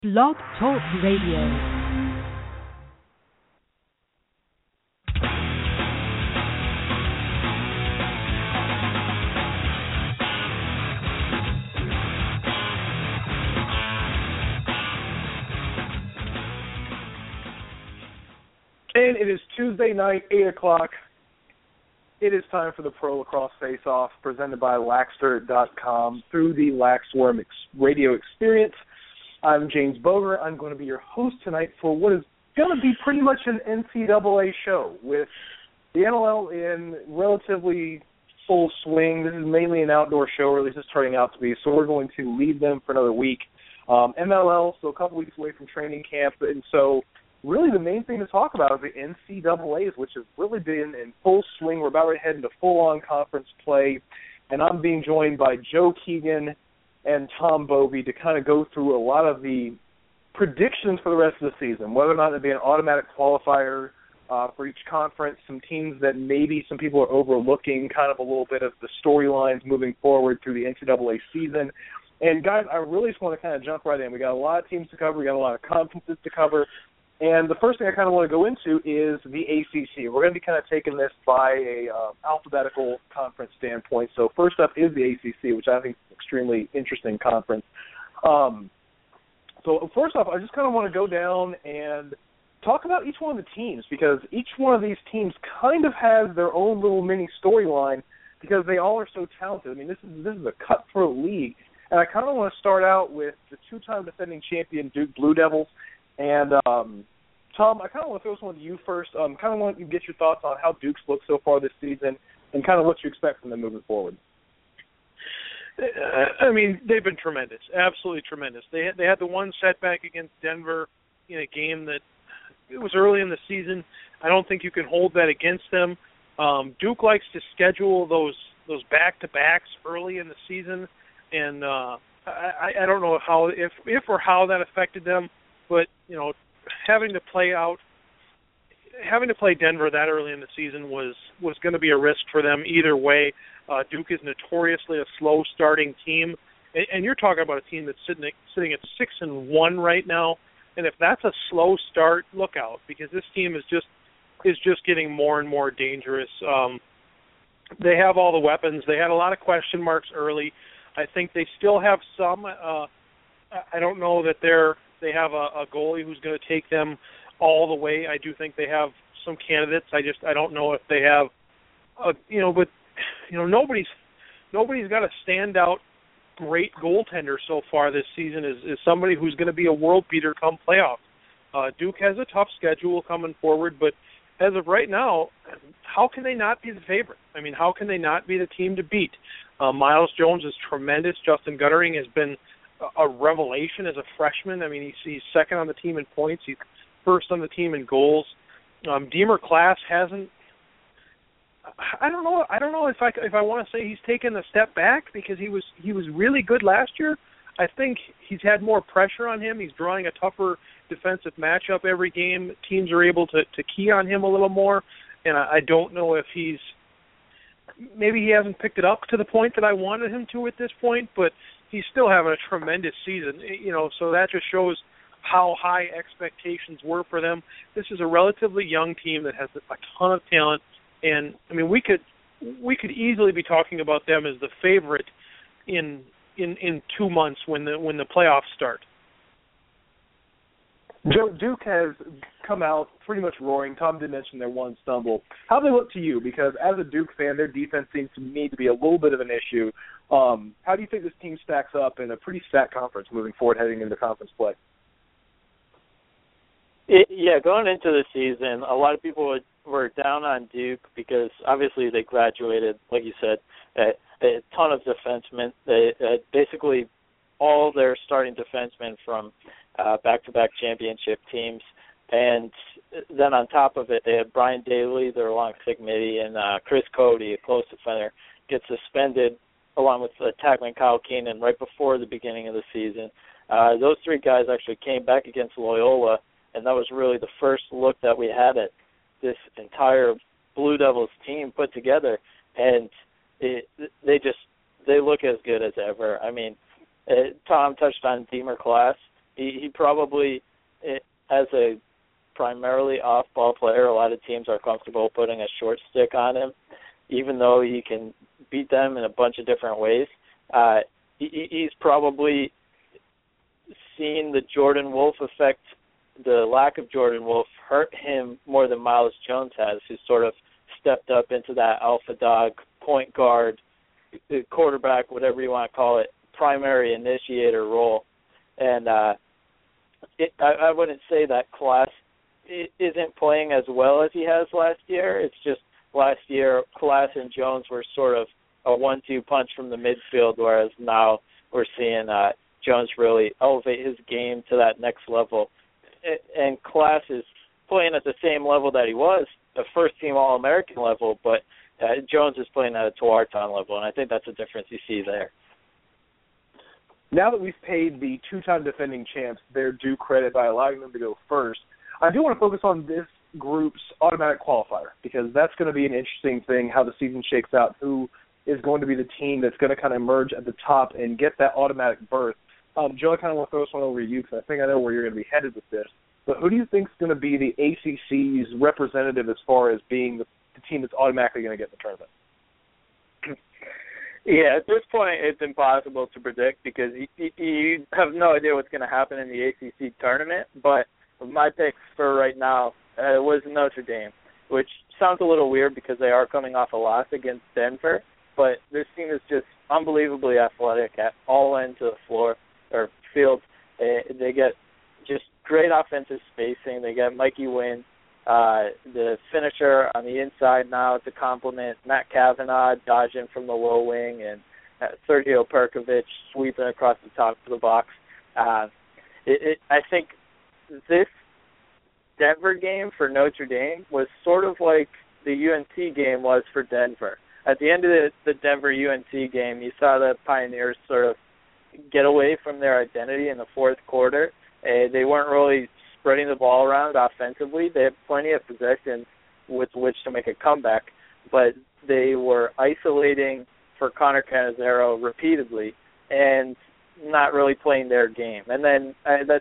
Blog Talk Radio. And it is Tuesday night, 8 o'clock. It is time for the Pro Lacrosse Face-Off, presented by Laxter.com through the Laxworm radio experience. I'm James Boger. I'm going to be your host tonight for what is going to be pretty much an NCAA show with the NLL in relatively full swing. This is mainly an outdoor show, or at least it's turning out to be, so we're going to leave them for another week. MLL, so a couple weeks away from training camp, and so really the main thing to talk about is the NCAAs, which has really been in full swing. We're about to head into full-on conference play, and I'm being joined by Joe Keegan and Tom Bovey to kind of go through a lot of the predictions for the rest of the season, whether or not there'll be an automatic qualifier for each conference, some teams that maybe some people are overlooking, kind of a little bit of the storylines moving forward through the NCAA season. And, guys, I really just want to kind of jump right in. We got a lot of teams to cover. We got a lot of conferences to cover. And the first thing I kind of want to go into is the ACC. We're going to be kind of taking this by a alphabetical conference standpoint. So first up is the ACC, which I think is an extremely interesting conference. So first off, I just kind of want to go down and talk about each one of the teams, because each one of these teams kind of has their own little mini storyline because they all are so talented. I mean, this is a cutthroat league. And I kind of want to start out with the two-time defending champion Duke Blue Devils. And, Tom, I kind of want to throw this one to you first. Kind of want you to get your thoughts on how Duke's looked so far this season and kind of what you expect from them moving forward. I mean, they've been tremendous, absolutely tremendous. They had the one setback against Denver in a game that it was early in the season. I don't think you can hold that against them. Duke likes to schedule those back-to-backs early in the season, and I don't know if or how that affected them, but, you know, having to play Denver that early in the season was going to be a risk for them either way. Duke is notoriously a slow starting team, and you're talking about a team that's sitting at 6-1 right now. And if that's a slow start, look out, because this team is just getting more and more dangerous. They have all the weapons. They had a lot of question marks early. I think they still have some. I don't know that they have a goalie who's going to take them all the way. I do think they have some candidates. I don't know if they have, but nobody's got a standout great goaltender so far this season is somebody who's going to be a world beater come playoffs. Duke has a tough schedule coming forward, but as of right now, how can they not be the favorite? I mean, how can they not be the team to beat? Miles Jones is tremendous. Justin Guttering has been a revelation as a freshman. I mean, he's second on the team in points. He's first on the team in goals. Deemer Class hasn't. I don't know if I want to say he's taken a step back, because he was really good last year. I think he's had more pressure on him. He's drawing a tougher defensive matchup every game. Teams are able to key on him a little more, and I don't know if maybe he hasn't picked it up to the point that I wanted him to at this point, but he's still having a tremendous season, so that just shows how high expectations were for them. This is a relatively young team that has a ton of talent, and I mean, we could easily be talking about them as the favorite in 2 months when the playoffs start. Joe, Duke has come out pretty much roaring. Tom did mention their one stumble. How do they look to you? Because as a Duke fan, their defense seems to me to be a little bit of an issue. How do you think this team stacks up in a pretty stacked conference moving forward heading into conference play? Going into the season, a lot of people were down on Duke because obviously they graduated, like you said, a ton of defensemen. They basically all their starting defensemen from back-to-back championship teams. And then on top of it, they had Brian Daly, their long-stick midi, and Chris Cody, a close defender, gets suspended along with tackling Kyle Keenan right before the beginning of the season. Those three guys actually came back against Loyola, and that was really the first look that we had at this entire Blue Devils team put together. And they look as good as ever. I mean, Tom touched on Deemer Class. He probably, as a primarily off-ball player, a lot of teams are comfortable putting a short stick on him, even though he can beat them in a bunch of different ways. He's probably seen the Jordan Wolf effect, the lack of Jordan Wolf, hurt him more than Miles Jones has, who sort of stepped up into that alpha dog, point guard, quarterback, whatever you want to call it, primary initiator role. And I wouldn't say that Class isn't playing as well as he has last year. It's just last year Class and Jones were sort of a 1-2 punch from the midfield, whereas now we're seeing Jones really elevate his game to that next level. And Class is playing at the same level that he was, a first-team All-American level, but Jones is playing at a Tuarton level, and I think that's a difference you see there. Now that we've paid the two-time defending champs their due credit by allowing them to go first, I do want to focus on this group's automatic qualifier, because that's going to be an interesting thing, how the season shakes out, who is going to be the team that's going to kind of emerge at the top and get that automatic berth. Joe, I kind of want to throw this one over to you, because I think I know where you're going to be headed with this. But who do you think is going to be the ACC's representative as far as being the team that's automatically going to get in the tournament? Yeah, at this point it's impossible to predict because you have no idea what's going to happen in the ACC tournament. But my pick for right now was Notre Dame, which sounds a little weird because they are coming off a loss against Denver. But this team is just unbelievably athletic at all ends of the floor or field. They get just great offensive spacing. They get Mikey Wynn, the finisher on the inside now to complement Matt Kavanaugh dodging from the low wing, and Sergio Perkovic sweeping across the top of the box. I think this Denver game for Notre Dame was sort of like the UNC game was for Denver. At the end of the Denver-UNC game, you saw the Pioneers sort of get away from their identity in the fourth quarter. They weren't really spreading the ball around offensively. They had plenty of possessions with which to make a comeback, but they were isolating for Connor Cannizzaro repeatedly and not really playing their game. And then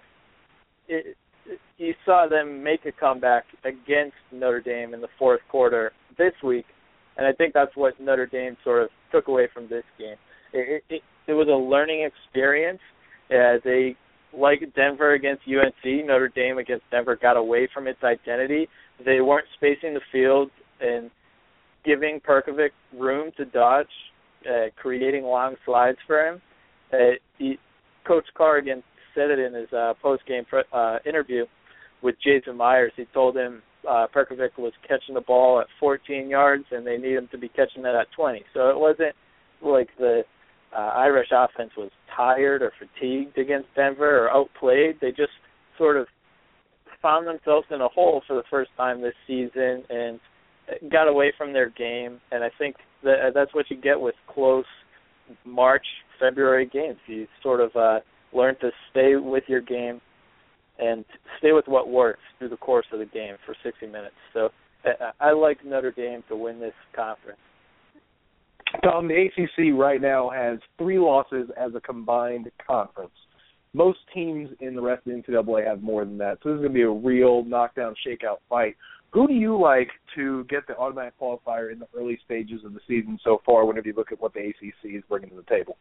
you saw them make a comeback against Notre Dame in the fourth quarter this week, and I think that's what Notre Dame sort of took away from this game. It was a learning experience. They, like Denver against UNC, Notre Dame against Denver got away from its identity. They weren't spacing the field and giving Perkovic room to dodge, creating long slides for him. Coach Corrigan said it in his post-game interview with Jason Myers. He told him Perkovic was catching the ball at 14 yards and they need him to be catching it at 20. So it wasn't like the Irish offense was tired or fatigued against Denver or outplayed. They just sort of found themselves in a hole for the first time this season and got away from their game. And I think that's what you get with close March, February games. You sort of learn to stay with your game and stay with what works through the course of the game for 60 minutes. So I like Notre Dame to win this conference. Tom, the ACC right now has 3 losses as a combined conference. Most teams in the rest of the NCAA have more than that, so this is going to be a real knockdown, shakeout fight. Who do you like to get the automatic qualifier in the early stages of the season so far whenever you look at what the ACC is bringing to the table?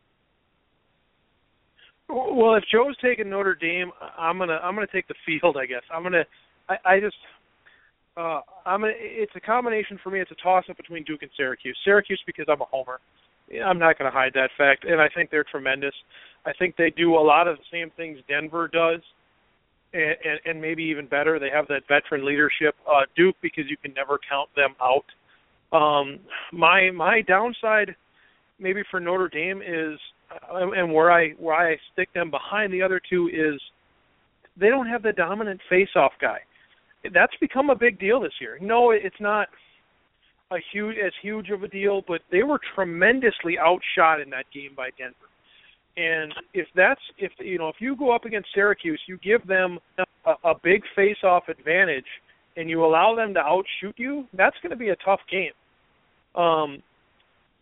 Well, if Joe's taking Notre Dame, I'm gonna take the field, I guess. It's a combination for me. It's a toss-up between Duke and Syracuse. Syracuse because I'm a homer. I'm not going to hide that fact, and I think they're tremendous. I think they do a lot of the same things Denver does, and maybe even better. They have that veteran leadership. Duke because you can never count them out. My downside maybe for Notre Dame is, and where I stick them behind the other two is they don't have the dominant face-off guy. That's become a big deal this year. No, it's not as huge of a deal, but they were tremendously outshot in that game by Denver. And if you go up against Syracuse, you give them a big face-off advantage, and you allow them to outshoot you, that's going to be a tough game.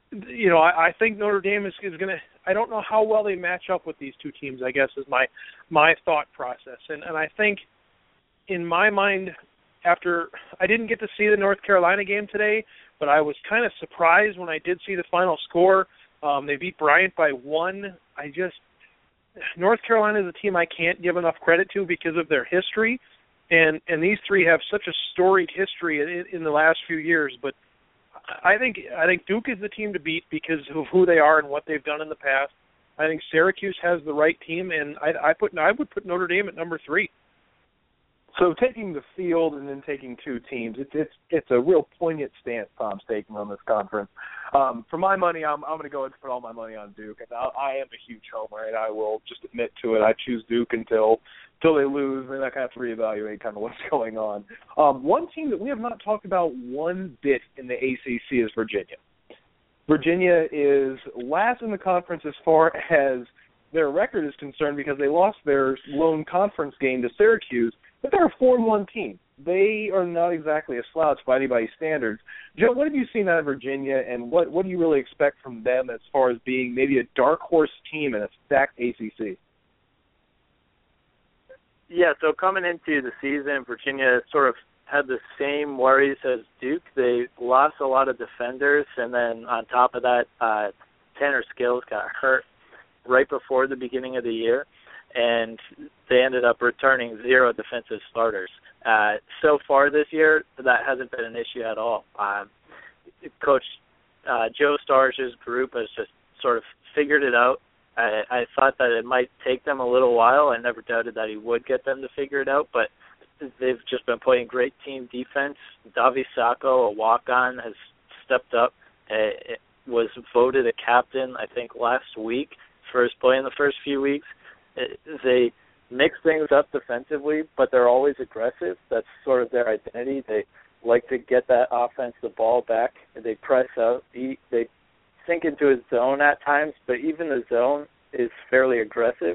I think Notre Dame is going to. I don't know how well they match up with these two teams, I guess, is my thought process. And I think, in my mind, after I didn't get to see the North Carolina game today, but I was kind of surprised when I did see the final score. They beat Bryant by 1. North Carolina is a team I can't give enough credit to because of their history, and these three have such a storied history in the last few years. But I think Duke is the team to beat because of who they are and what they've done in the past. I think Syracuse has the right team, and I would put Notre Dame at number 3. So taking the field and then taking two teams, it's a real poignant stance Tom's taking on this conference. For my money, I'm going to go ahead and put all my money on Duke. And I am a huge homer, and I will just admit to it. I choose Duke until they lose, and I kind of have to reevaluate kind of what's going on. One team that we have not talked about one bit in the ACC is Virginia. Virginia is last in the conference as far as their record is concerned because they lost their lone conference game to Syracuse, but they're a 4-1 team. They are not exactly a slouch by anybody's standards. Joe, what have you seen out of Virginia, and what do you really expect from them as far as being maybe a dark horse team in a stacked ACC? Yeah, so coming into the season, Virginia sort of had the same worries as Duke. They lost a lot of defenders, and then on top of that, Tanner Skills got hurt right before the beginning of the year, and they ended up returning 0 defensive starters. So far this year, that hasn't been an issue at all. Coach Joe Starch's group has just sort of figured it out. I thought that it might take them a little while. I never doubted that he would get them to figure it out, but they've just been playing great team defense. Davi Sacco, a walk-on, has stepped up. Was voted a captain, I think, last week for his play in the first few weeks. They mix things up defensively, but they're always aggressive. That's sort of their identity. They like to get that offense the ball back. They press out. They sink into his zone at times, but even the zone is fairly aggressive.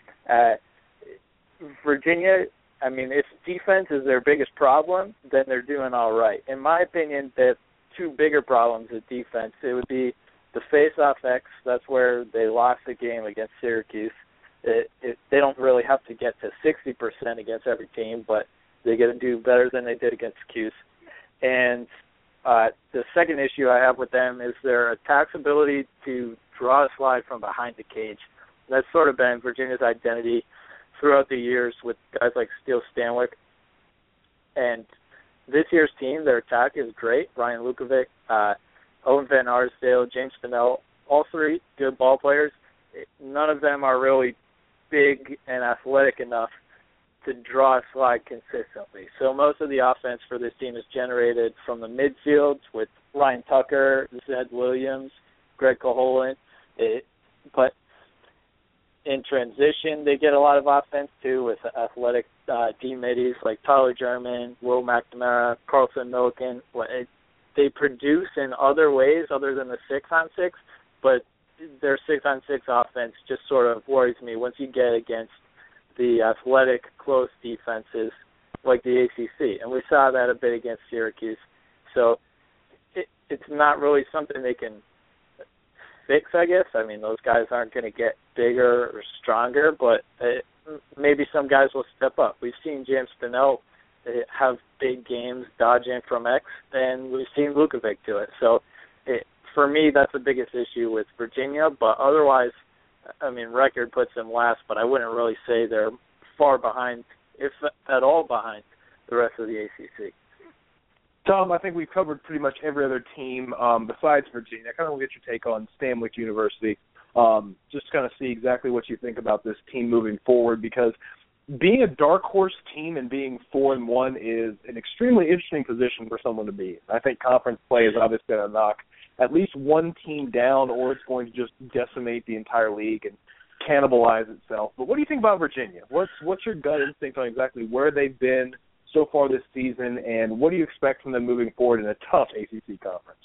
Virginia, I mean, if defense is their biggest problem, then they're doing all right. In my opinion, they have 2 bigger problems with defense. It would be the face-off X. That's where they lost the game against Syracuse. They don't really have to get to 60% against every team, but they get to do better than they did against Cuse. And the second issue I have with them is their attack's ability to draw a slide from behind the cage. That's sort of been Virginia's identity throughout the years with guys like Steele Stanwick. And this year's team, their attack is great. Ryan Lukovic, Owen Van Arsdale, James Spinell, all 3 good ball players. None of them are really big and athletic enough to draw a slide consistently. So most of the offense for this team is generated from the midfield with Ryan Tucker, Zed Williams, Greg Caholen. But in transition, they get a lot of offense, too, with athletic teammates like Tyler German, Will McNamara, Carlson Milliken. They produce in other ways other than the 6-on-6, but their 6-on-6 offense just sort of worries me once you get against the athletic, close defenses like the ACC. And we saw that a bit against Syracuse. So it's not really something they can fix, I guess. I mean, those guys aren't going to get bigger or stronger, but maybe some guys will step up. We've seen James Spinell have big games dodging from X, and we've seen Lukovic do it. So for me, that's the biggest issue with Virginia, but otherwise, I mean, record puts them last, but I wouldn't really say they're far behind, if at all behind, the rest of the ACC. Tom, I think we've covered pretty much every other team besides Virginia. I kind of want to get your take on Stanwick University, just kind of see exactly what you think about this team moving forward, because being a dark horse team and being 4-1 is an extremely interesting position for someone to be in. I think conference play is obviously going to knock at least one team down, or it's going to just decimate the entire league and cannibalize itself. But what do you think about Virginia? What's your gut instinct on exactly where they've been so far this season, and what do you expect from them moving forward in a tough ACC conference?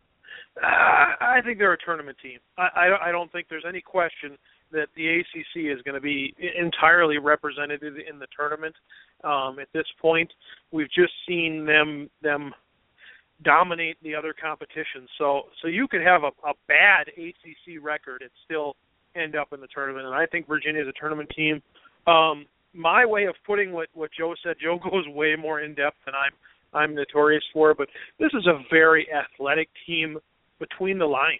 I think they're a tournament team. I don't think there's any question that the ACC is going to be entirely represented in the tournament. At this point, we've just seen them dominate the other competition. So you could have a bad ACC record and still end up in the tournament. And I think Virginia's a tournament team. My way of putting what Joe said, Joe goes way more in depth than I'm notorious for, but this is a very athletic team between the lines.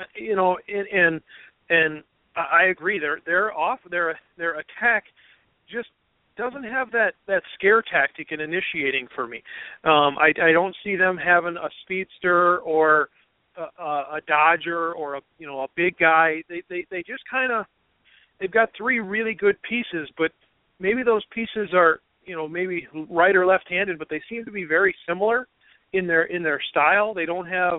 And I agree. Their attack just doesn't have that scare tactic in initiating for me. I don't see them having a speedster or a dodger or a big guy. They just kind of, they've got three really good pieces, but maybe those pieces are maybe right or left-handed, but they seem to be very similar in their style. They don't have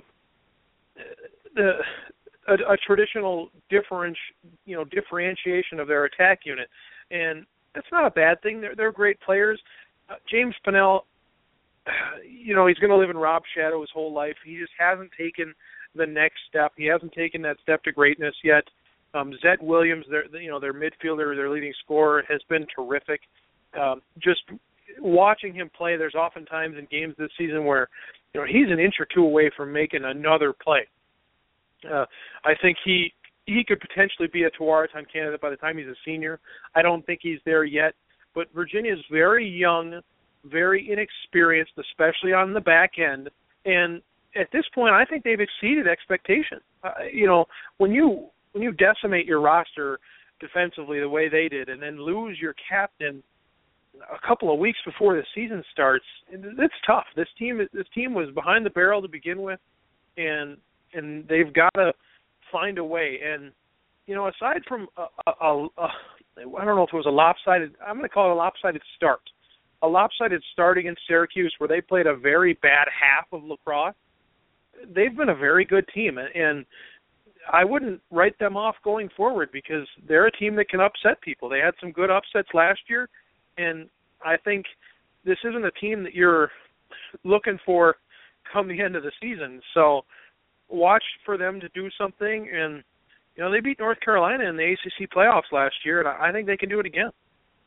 a traditional differentiation of their attack unit, and that's not a bad thing. They're great players. James Pennell, he's going to live in Rob's shadow his whole life. He just hasn't taken the next step. He hasn't taken that step to greatness yet. Zed Williams, their midfielder, their leading scorer, has been terrific. Just watching him play, there's oftentimes in games this season where he's an inch or two away from making another play. I think he could potentially be a Tewaaraton candidate by the time he's a senior. I don't think he's there yet, but Virginia's very young, very inexperienced, especially on the back end, and at this point, I think they've exceeded expectation. When you decimate your roster defensively the way they did, and then lose your captain a couple of weeks before the season starts, it's tough. This team was behind the barrel to begin with, and they've got to find a way. And aside from I don't know if it was a lopsided, I'm going to call it a lopsided start. A lopsided start against Syracuse, where they played a very bad half of lacrosse. They've been a very good team, and I wouldn't write them off going forward because they're a team that can upset people. They had some good upsets last year, and I think this isn't a team that you're looking for come the end of the season. So watch for them to do something, and they beat North Carolina in the ACC playoffs last year, and I think they can do it again.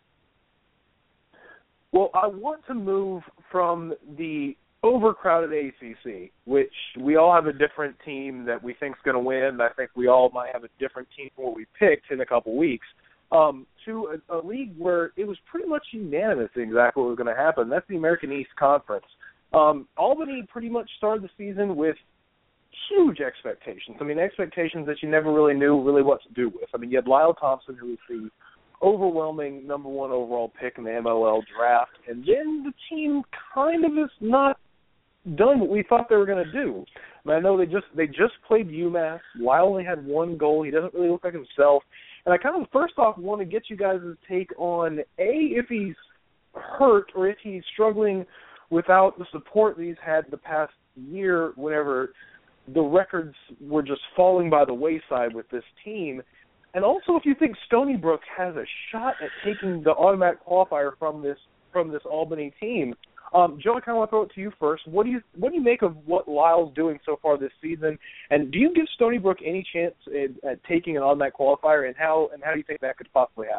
Well, I want to move from the overcrowded ACC, which we all have a different team that we think is going to win. I think we all might have a different team from what we picked in a couple weeks, to a league where it was pretty much unanimous exactly what was going to happen. That's the American East Conference. Albany pretty much started the season with huge expectations. I mean, expectations that you never really knew what to do with. I mean, you had Lyle Thompson, who was the overwhelming number one overall pick in the MLL draft, and then the team kind of is not done what we thought they were going to do. I mean, I know they just played UMass. Lyle only had one goal. He doesn't really look like himself. And I kind of first off want to get you guys' take on, if he's hurt or if he's struggling without the support that he's had the past year whenever the records were just falling by the wayside with this team. And also if you think Stony Brook has a shot at taking the automatic qualifier from this Albany team. Joe, I kind of want to throw it to you first. What do you make of what Lyle's doing so far this season? And do you give Stony Brook any chance at taking an automatic qualifier? And how do you think that could possibly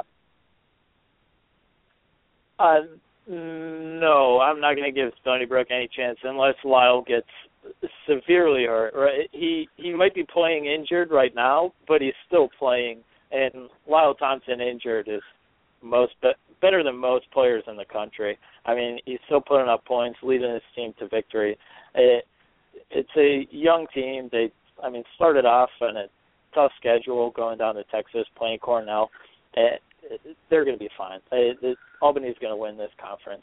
happen? No, I'm not going to give Stony Brook any chance unless Lyle gets severely hurt. Right? He might be playing injured right now, but he's still playing. And Lyle Thompson injured is better than most players in the country. I mean, he's still putting up points, leading his team to victory. It's a young team. They started off on a tough schedule, going down to Texas, playing Cornell. They're going to be fine. Albany's going to win this conference.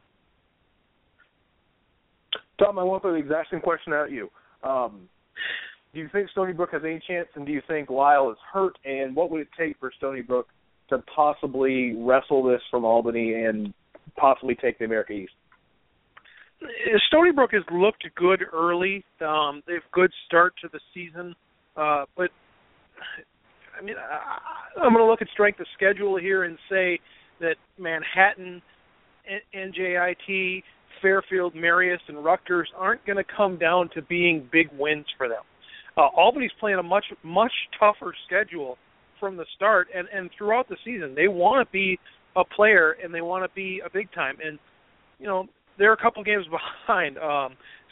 Tom, I want to throw the exact same question at you. Do you think Stony Brook has any chance, and do you think Lyle is hurt, and what would it take for Stony Brook to possibly wrestle this from Albany and possibly take the America East? Stony Brook has looked good early. They have good start to the season. But, I mean, I'm going to look at strength of schedule here and say that Manhattan, NJIT, Fairfield, Marius, and Rutgers aren't going to come down to being big wins for them. Albany's playing a much, much tougher schedule from the start and throughout the season. They want to be a player and they want to be a big time. And, they're a couple games behind.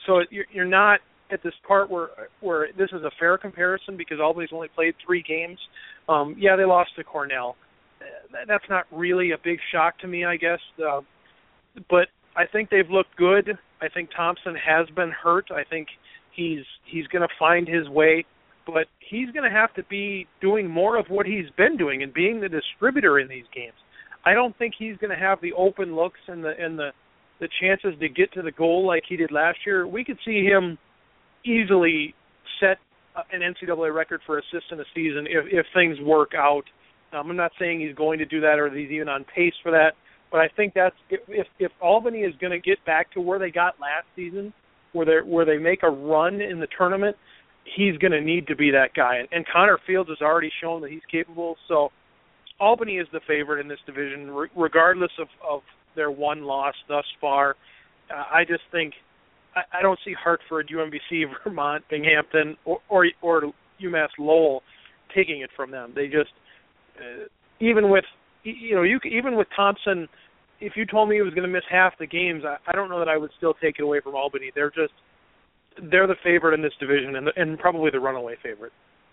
so you're not at this part where this is a fair comparison because Albany's only played 3 games. Yeah, they lost to Cornell. That's not really a big shock to me, I guess. But I think they've looked good. I think Thompson has been hurt. I think he's going to find his way, but he's going to have to be doing more of what he's been doing and being the distributor in these games. I don't think he's going to have the open looks and the chances to get to the goal like he did last year. We could see him easily set an NCAA record for assists in a season if things work out. I'm not saying he's going to do that or that he's even on pace for that, but I think that's if Albany is going to get back to where they got last season, where they make a run in the tournament, he's going to need to be that guy. And Connor Fields has already shown that he's capable. So Albany is the favorite in this division, regardless of their one loss thus far. I just think I don't see Hartford, UMBC, Vermont, Binghamton, or UMass Lowell taking it from them. They just even with Thompson, if you told me he was going to miss half the games, I don't know that I would still take it away from Albany. They're the favorite in this division and probably the runaway favorite.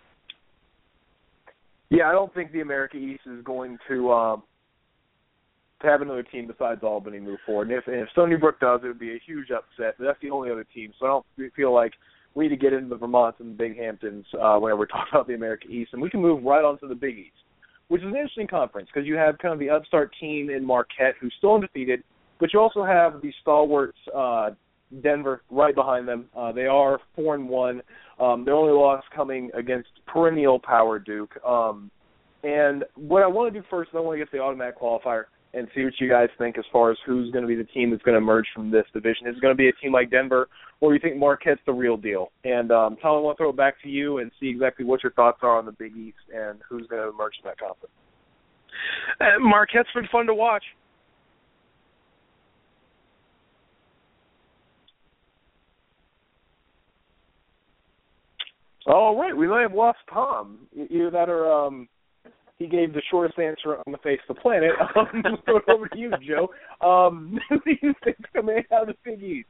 Yeah, I don't think the America East is going to have another team besides Albany move forward. And if Stony Brook does, it would be a huge upset. But that's the only other team. So I don't feel like we need to get into the Vermonts and the Binghamtons whenever we're talking about the America East. And we can move right on to the Big East, which is an interesting conference because you have kind of the upstart team in Marquette who's still undefeated, but you also have the stalwarts Denver right behind them. They are 4-1. Their only loss coming against perennial power Duke. And what I want to do first is I want to get the automatic qualifier and see what you guys think as far as who's going to be the team that's going to emerge from this division. Is it going to be a team like Denver, or do you think Marquette's the real deal? And Tom, I want to throw it back to you and see exactly what your thoughts are on the Big East and who's going to emerge from that conference. Marquette's been fun to watch. All right, we may have lost Tom. Either that or he gave the shortest answer on the face of the planet. Throw it over to you, Joe. Who do you think's coming out of the Big East?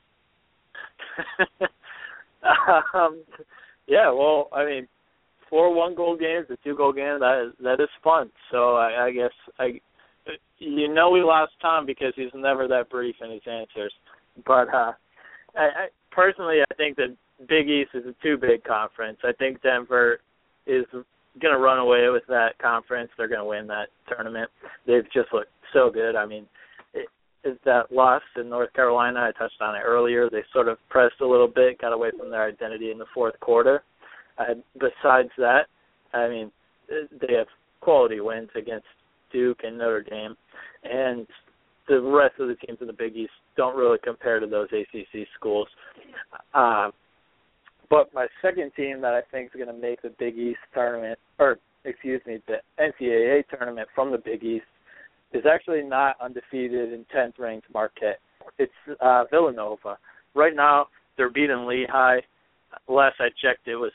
Yeah, well, I mean, 4 1-goal games, the 2-goal game, that is fun. So I guess we lost Tom because he's never that brief in his answers. But I personally, I think that Big East is a too big conference. I think Denver is going to run away with that conference. They're going to win that tournament. They've just looked so good. I mean, it's that loss in North Carolina. I touched on it earlier. They sort of pressed a little bit, got away from their identity in the fourth quarter. Besides that, I mean, they have quality wins against Duke and Notre Dame. And the rest of the teams in the Big East don't really compare to those ACC schools. But my second team that I think is going to make the Big East tournament, the NCAA tournament from the Big East, is actually not undefeated in 10th ranked Marquette. It's Villanova. Right now, they're beating Lehigh. Last I checked, it was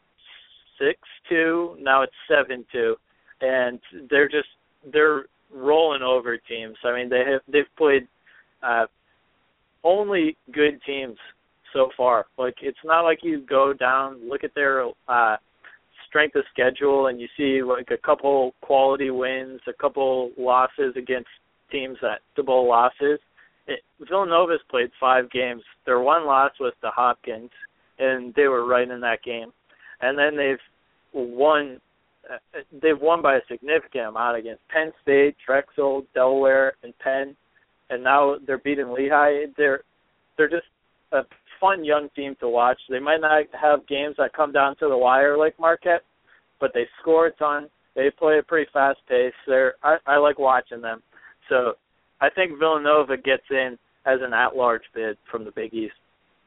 6-2. Now it's 7-2, and they're rolling over teams. I mean, they've played only good teams so far. Like, it's not like you go down, look at their strength of schedule, and you see like a couple quality wins, a couple losses against teams that the bowl losses. Villanova's played 5 games. Their one loss was to Hopkins, and they were right in that game. And then they've won by a significant amount against Penn State, Drexel, Delaware, and Penn. And now they're beating Lehigh. They're just a fun young team to watch. They might not have games that come down to the wire like Marquette, but they score a ton. They play a pretty fast pace. I like watching them. So I think Villanova gets in as an at-large bid from the Big East.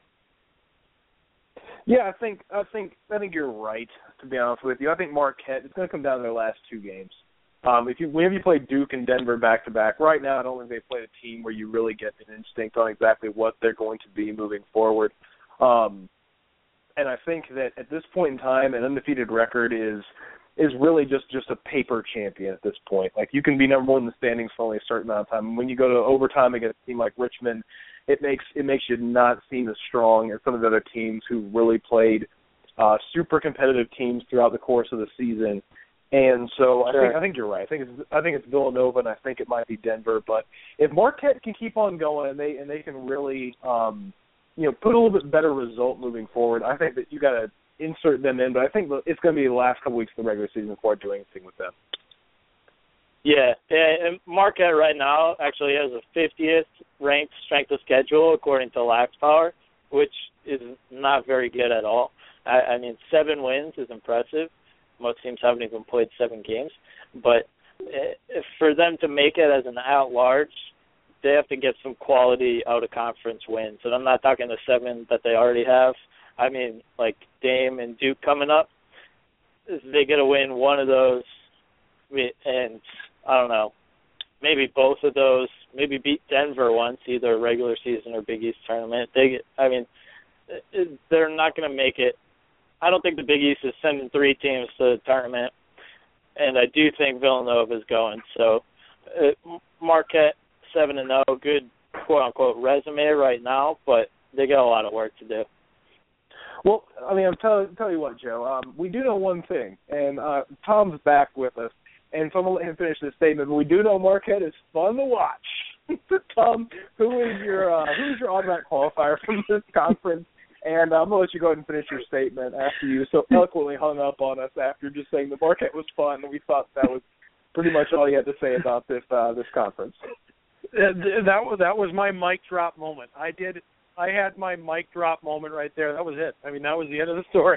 Yeah, I think you're right, to be honest with you. I think Marquette, it's going to come down to their last 2 games. Whenever you play Duke and Denver back-to-back, right now I don't think they've played a team where you really get an instinct on exactly what they're going to be moving forward. And I think that at this point in time, an undefeated record is is really just a paper champion at this point. Like, you can be number one in the standings for only a certain amount of time. And when you go to overtime against a team like Richmond, it makes you not seem as strong as some of the other teams who really played super competitive teams throughout the course of the season. And so I think you're right. I think it's Villanova, and I think it might be Denver. But if Marquette can keep on going and they can really put a little bit better result moving forward, I think that you got to insert them in. But I think it's going to be the last couple weeks of the regular season before I do anything with them. Yeah, and Marquette right now actually has a 50th ranked strength of schedule according to Lax Power, which is not very good at all. I mean, 7 wins is impressive. Most teams haven't even played 7 games. But for them to make it as an at-large, they have to get some quality out-of-conference wins. And I'm not talking the 7 that they already have. I mean, like Dame and Duke coming up. They get to win one of those, and I don't know, maybe both of those, maybe beat Denver once, either regular season or Big East tournament. They're not going to make it. I don't think the Big East is sending 3 teams to the tournament, and I do think Villanova is going. So Marquette 7-0, good quote-unquote resume right now, but they got a lot of work to do. Well, I mean, tell you what, Joe, we do know one thing, and Tom's back with us, and so I'm going to let him finish this statement, but we do know Marquette is fun to watch. Tom, who is your automatic qualifier from this conference? And I'm going to let you go ahead and finish your statement after you so eloquently hung up on us after just saying the Marquette was fun, and we thought that was pretty much all you had to say about this conference. That was my mic drop moment. I had my mic drop moment right there. That was it. I mean, that was the end of the story.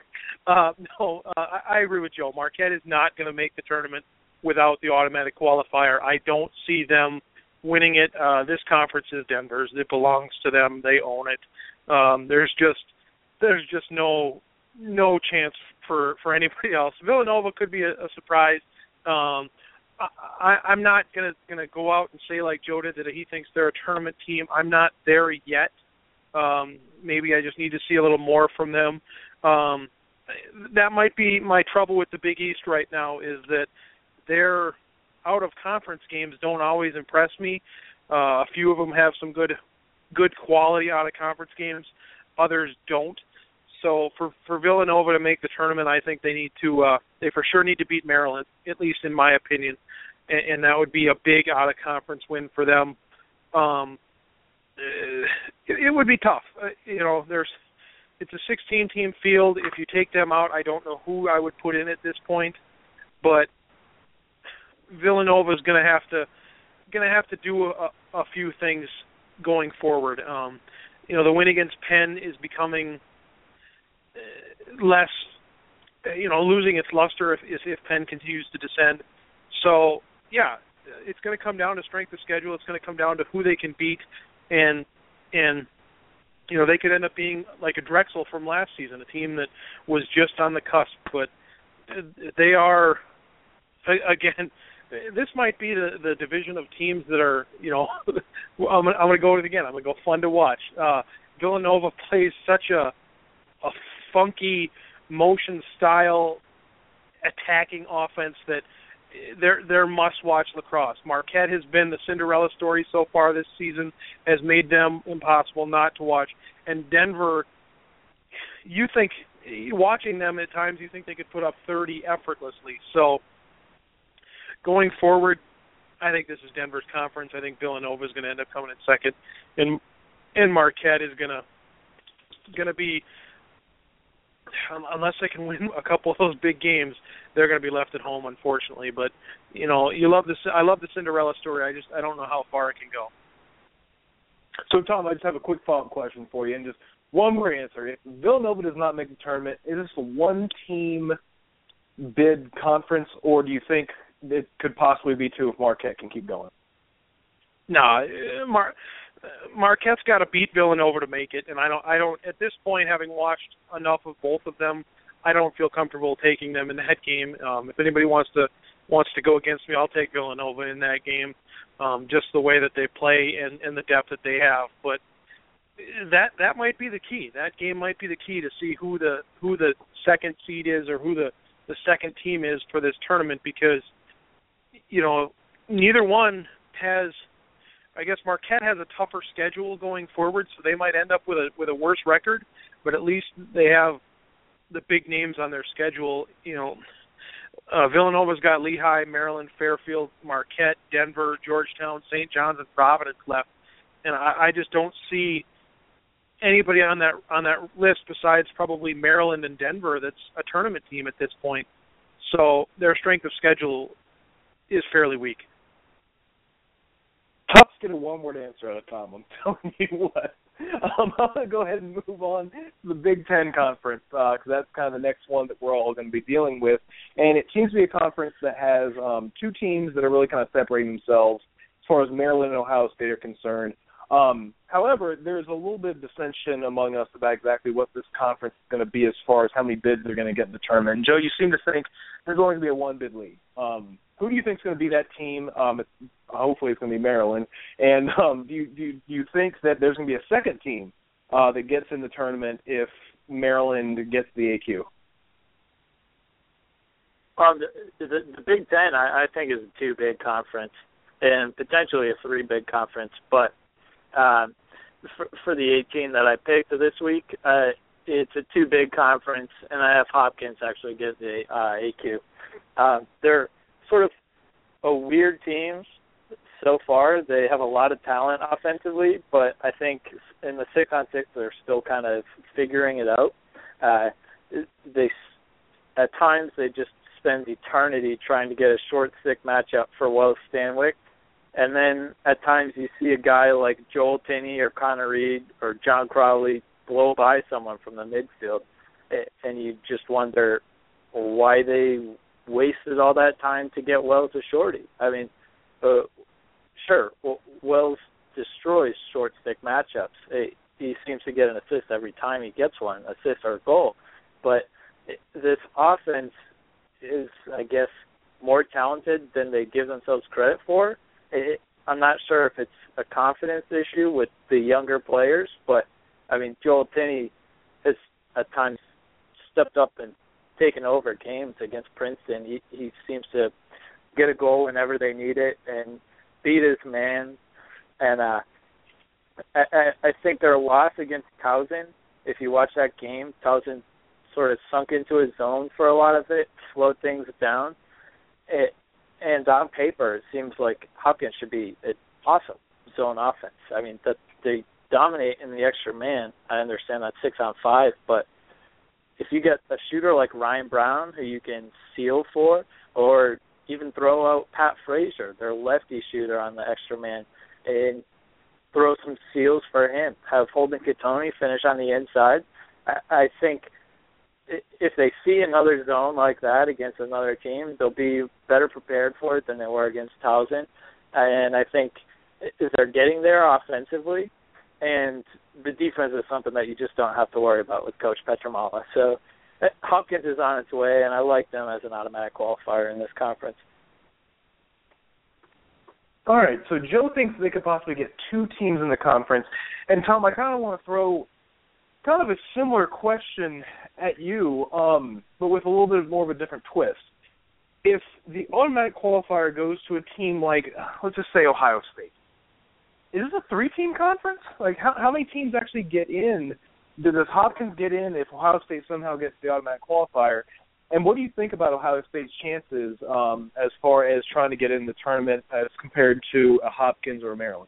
I agree with Joe. Marquette is not going to make the tournament without the automatic qualifier. I don't see them winning it. This conference is Denver's. It belongs to them. They own it. There's just no chance for anybody else. Villanova could be a surprise. I'm not gonna go out and say like Joe did that he thinks they're a tournament team. I'm not there yet. Maybe I just need to see a little more from them. That might be my trouble with the Big East right now, is that their out-of-conference games don't always impress me. A few of them have some good quality out-of-conference games. Others don't. So for Villanova to make the tournament, I think they for sure need to beat Maryland, at least in my opinion, and that would be a big out-of-conference win for them. It would be tough. It's a 16-team field. If you take them out, I don't know who I would put in at this point, but Villanova is going to have to do a few things going forward. The win against Penn is becoming less, losing its luster if Penn continues to descend. So, yeah, it's going to come down to strength of schedule. It's going to come down to who they can beat, and they could end up being like a Drexel from last season, a team that was just on the cusp. But they are, again, this might be the division of teams that are, I'm going to go with it again. I'm going to go fun to watch. Villanova plays such a funky motion style attacking offense that they're must-watch lacrosse. Marquette has been the Cinderella story so far this season, has made them impossible not to watch. And Denver, you think, watching them at times, you think they could put up 30 effortlessly. So going forward, I think this is Denver's conference. I think Villanova is going to end up coming in second, and Marquette is going to be, unless they can win a couple of those big games, they're going to be left at home, unfortunately. But I love the Cinderella story. I don't know how far it can go. So Tom, I just have a quick follow-up question for you, and just one more answer. If Villanova does not make the tournament, is this a one-team bid conference, or do you think it could possibly be 2 if Marquette can keep going? No, Marquette's got to beat Villanova to make it, and I don't at this point, having watched enough of both of them, I don't feel comfortable taking them in that game. If anybody wants to go against me, I'll take Villanova in that game, just the way that they play and the depth that they have. But that might be the key. That game might be the key to see who the second seed is, or who the the second team is for this tournament, because, neither one has. I guess Marquette has a tougher schedule going forward, so they might end up with a worse record, but at least they have the big names on their schedule. Villanova's got Lehigh, Maryland, Fairfield, Marquette, Denver, Georgetown, St. John's, and Providence left, and I just don't see anybody on that list besides probably Maryland and Denver that's a tournament team at this point. So their strength of schedule is fairly weak. Tough to get a one-word answer out of Tom, I'm telling you what. I'm going to go ahead and move on to the Big Ten Conference, because that's kind of the next one that we're all going to be dealing with. And it seems to be a conference that has two teams that are really kind of separating themselves as far as Maryland and Ohio State are concerned. However, there's a little bit of dissension among us about exactly what this conference is going to be as far as how many bids they're going to get in the tournament. And Joe, you seem to think there's going to be a one-bid league. Who do you think is going to be that team? Hopefully it's going to be Maryland. And do you think that there's going to be a second team that gets in the tournament if Maryland gets the AQ? The Big Ten, I think, is a two-bid conference and potentially a three-bid conference. But for the 18 that I picked this week, it's a two-bid conference, and I have Hopkins actually get the AQ. They're sort of a weird team so far. They have a lot of talent offensively, but I think in the 6-on-6 they're still kind of figuring it out. At times they just spend eternity trying to get a short stick matchup for Wells Stanwick, and then at times you see a guy like Joel Tinney or Connor Reed or John Crowley blow by someone from the midfield, and you just wonder why they wasted all that time to get Wells a shorty. I mean, sure, Wells destroys short stick matchups. He seems to get an assist every time he gets one, assist or goal. But this offense is, I guess, more talented than they give themselves credit for. I'm not sure if it's a confidence issue with the younger players, but, I mean, Joel Tinney has at times stepped up and taken over games against Princeton. He seems to get a goal whenever they need it and beat his man. And I think their loss against Towson, if you watch that game, Towson sort of sunk into his zone for a lot of it, slowed things down. And on paper, it seems like Hopkins should be an awesome zone offense. I mean, that they dominate in the extra man. I understand that 6-on-5, but if you get a shooter like Ryan Brown who you can seal for, or even throw out Pat Frazier, their lefty shooter on the extra man, and throw some seals for him, have Holden Katoni finish on the inside, I think if they see another zone like that against another team, they'll be better prepared for it than they were against Towson. And I think they're getting there offensively, and the defense is something that you just don't have to worry about with Coach Petramala. So Hopkins is on its way, and I like them as an automatic qualifier in this conference. All right, so Joe thinks they could possibly get two teams in the conference. And, Tom, I kind of want to throw kind of a similar question at you, but with a little bit more of a different twist. If the automatic qualifier goes to a team like, let's just say, Ohio State, is this a three-team conference? Like, how many teams actually get in? Does Hopkins get in if Ohio State somehow gets the automatic qualifier? And what do you think about Ohio State's chances as far as trying to get in the tournament as compared to a Hopkins or a Maryland?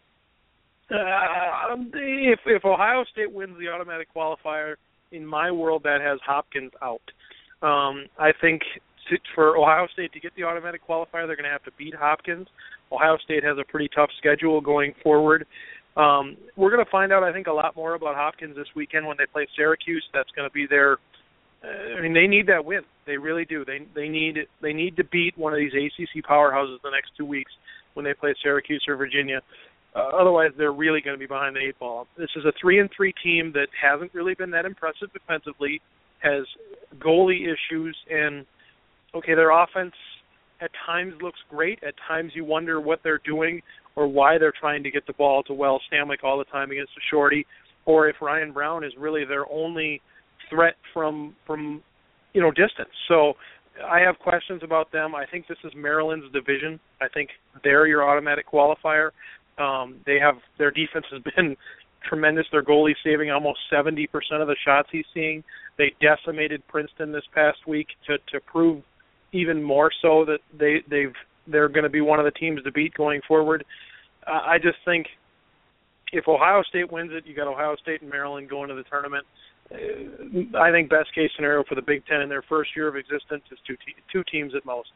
If Ohio State wins the automatic qualifier, in my world, that has Hopkins out. I think for Ohio State to get the automatic qualifier, they're going to have to beat Hopkins. Ohio State has a pretty tough schedule going forward. We're going to find out, I think, a lot more about Hopkins this weekend when they play Syracuse. That's going to be their I mean, they need that win. They really do. They need to beat one of these ACC powerhouses the next 2 weeks when they play Syracuse or Virginia. Otherwise, they're really going to be behind the 8 ball. This is a 3-3 team that hasn't really been that impressive defensively, has goalie issues, and, okay, their offense at times looks great. At times you wonder what they're doing or why they're trying to get the ball to Wells Stanwick all the time against a shorty, or if Ryan Brown is really their only threat from distance. So I have questions about them. I think this is Maryland's division. I think they're your automatic qualifier. Their defense has been tremendous. Their goalie's saving almost 70% of the shots he's seeing. They decimated Princeton this past week to prove even more so that they're going to be one of the teams to beat going forward. I just think if Ohio State wins it, you got Ohio State and Maryland going to the tournament. I think best case scenario for the Big Ten in their first year of existence is two teams at most.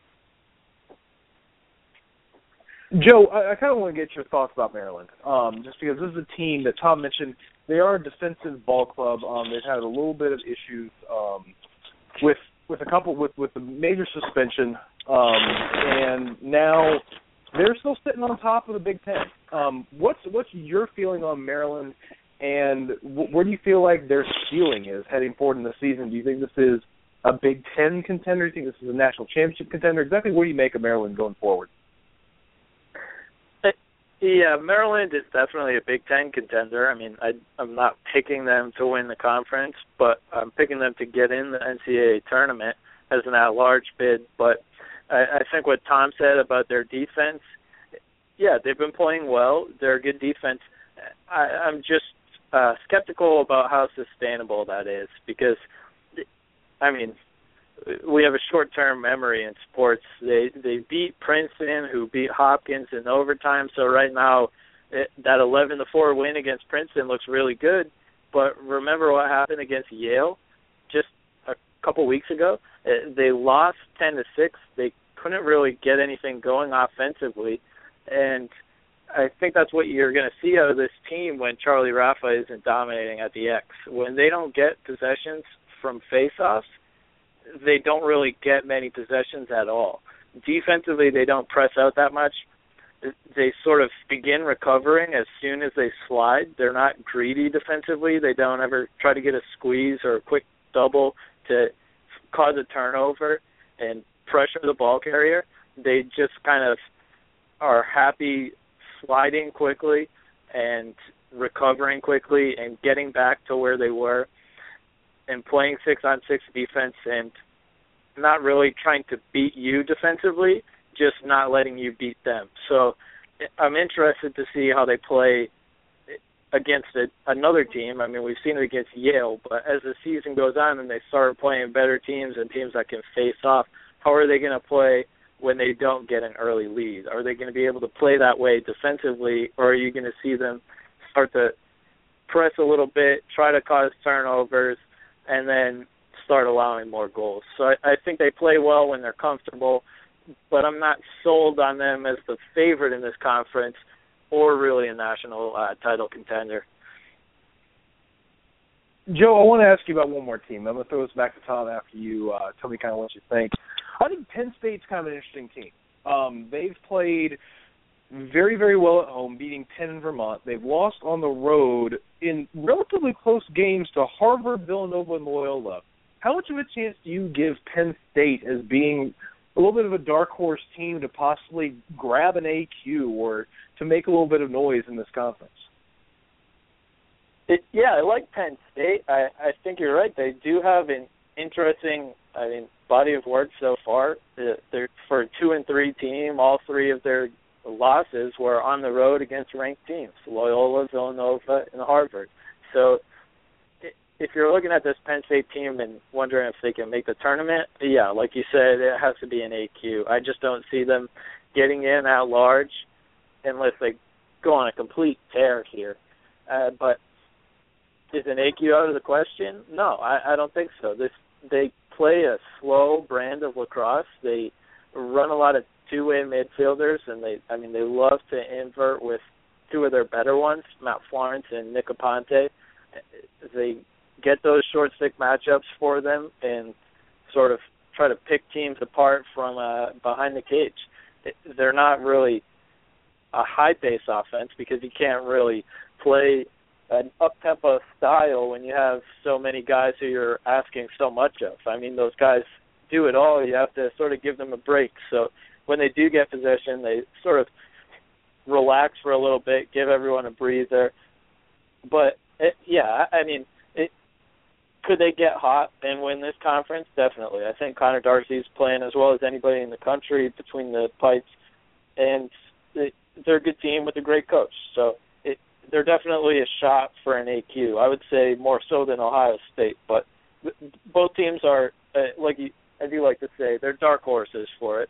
Joe, I kind of want to get your thoughts about Maryland, just because this is a team that Tom mentioned. They are a defensive ball club. They've had a little bit of issues with the major suspension, and now they're still sitting on top of the Big Ten. What's your feeling on Maryland, and where do you feel like their ceiling is heading forward in the season? Do you think this is a Big Ten contender? Do you think this is a national championship contender? Exactly what do you make of Maryland going forward? Yeah, Maryland is definitely a Big Ten contender. I mean, I'm not picking them to win the conference, but I'm picking them to get in the NCAA tournament as an at-large bid. But I think what Tom said about their defense, yeah, they've been playing well. They're a good defense. I'm just skeptical about how sustainable that is because, I mean, we have a short-term memory in sports. They beat Princeton, who beat Hopkins in overtime. So right now, that 11-4 win against Princeton looks really good. But remember what happened against Yale just a couple weeks ago? They lost 10-6. They couldn't really get anything going offensively, and I think that's what you're going to see out of this team when Charlie Raffa isn't dominating at the X. When they don't get possessions from faceoffs, they don't really get many possessions at all. Defensively, they don't press out that much. They sort of begin recovering as soon as they slide. They're not greedy defensively. They don't ever try to get a squeeze or a quick double to cause a turnover and pressure the ball carrier. They just kind of are happy sliding quickly and recovering quickly and getting back to where they were and playing 6-on-6 defense and not really trying to beat you defensively, just not letting you beat them. So I'm interested to see how they play against another team. I mean, we've seen it against Yale, but as the season goes on and they start playing better teams and teams that can face off, how are they going to play when they don't get an early lead? Are they going to be able to play that way defensively, or are you going to see them start to press a little bit, try to cause turnovers, and then start allowing more goals? So I think they play well when they're comfortable, but I'm not sold on them as the favorite in this conference or really a national title contender. Joe, I want to ask you about one more team. I'm going to throw this back to Tom after you tell me kind of what you think. I think Penn State's kind of an interesting team. They've played very, very well at home, beating Penn and Vermont. They've lost on the road in relatively close games to Harvard, Villanova, and Loyola. How much of a chance do you give Penn State as being a little bit of a dark horse team to possibly grab an AQ or to make a little bit of noise in this conference? Yeah, I like Penn State. I think you're right. They do have an interesting, body of work so far. They're for a 2-3 team. All three of their losses were on the road against ranked teams: Loyola, Villanova, and Harvard. So if you're looking at this Penn State team and wondering if they can make the tournament, yeah, like you said, it has to be an AQ. I just don't see them getting in at large unless they go on a complete tear here. But is an AQ out of the question? No, I don't think so. They play a slow brand of lacrosse. They run a lot of two-way midfielders, and they love to invert with two of their better ones, Matt Florence and Nick Aponte. They get those short stick matchups for them and sort of try to pick teams apart from behind the cage. They're not really a high-pace offense because you can't really play an up-tempo style when you have so many guys who you're asking so much of. I mean, those guys do it all. You have to sort of give them a break. So when they do get possession, they sort of relax for a little bit, give everyone a breather. But, could they get hot and win this conference? Definitely. I think Connor Darcy's playing as well as anybody in the country between the pipes, and they're a good team with a great coach. So they're definitely a shot for an AQ. I would say more so than Ohio State, but both teams are, I do like to say, they're dark horses for it.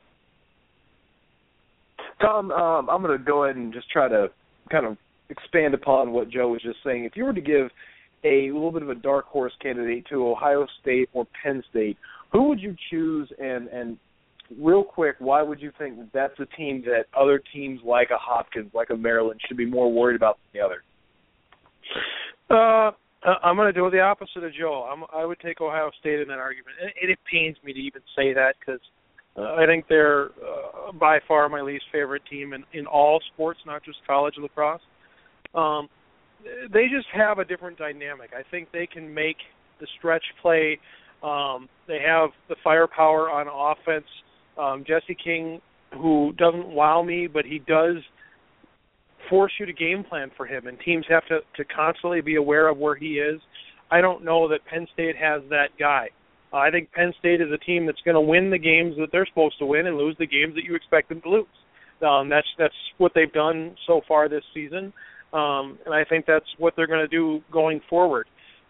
Tom, I'm going to go ahead and just try to kind of expand upon what Joe was just saying. If you were to give a little bit of a dark horse candidate to Ohio State or Penn State, who would you choose? And real quick, why would you think that's a team that other teams like a Hopkins, like a Maryland, should be more worried about than the other? I'm going to do the opposite of Joe. I would take Ohio State in that argument. And it pains me to even say that because I think they're by far my least favorite team in all sports, not just college lacrosse. They just have a different dynamic. I think they can make the stretch play. They have the firepower on offense. Jesse King, who doesn't wow me, but he does force you to game plan for him, and teams have to constantly be aware of where he is. I don't know that Penn State has that guy. I think Penn State is a team that's going to win the games that they're supposed to win and lose the games that you expect them to lose. That's what they've done so far this season, and I think that's what they're going to do going forward.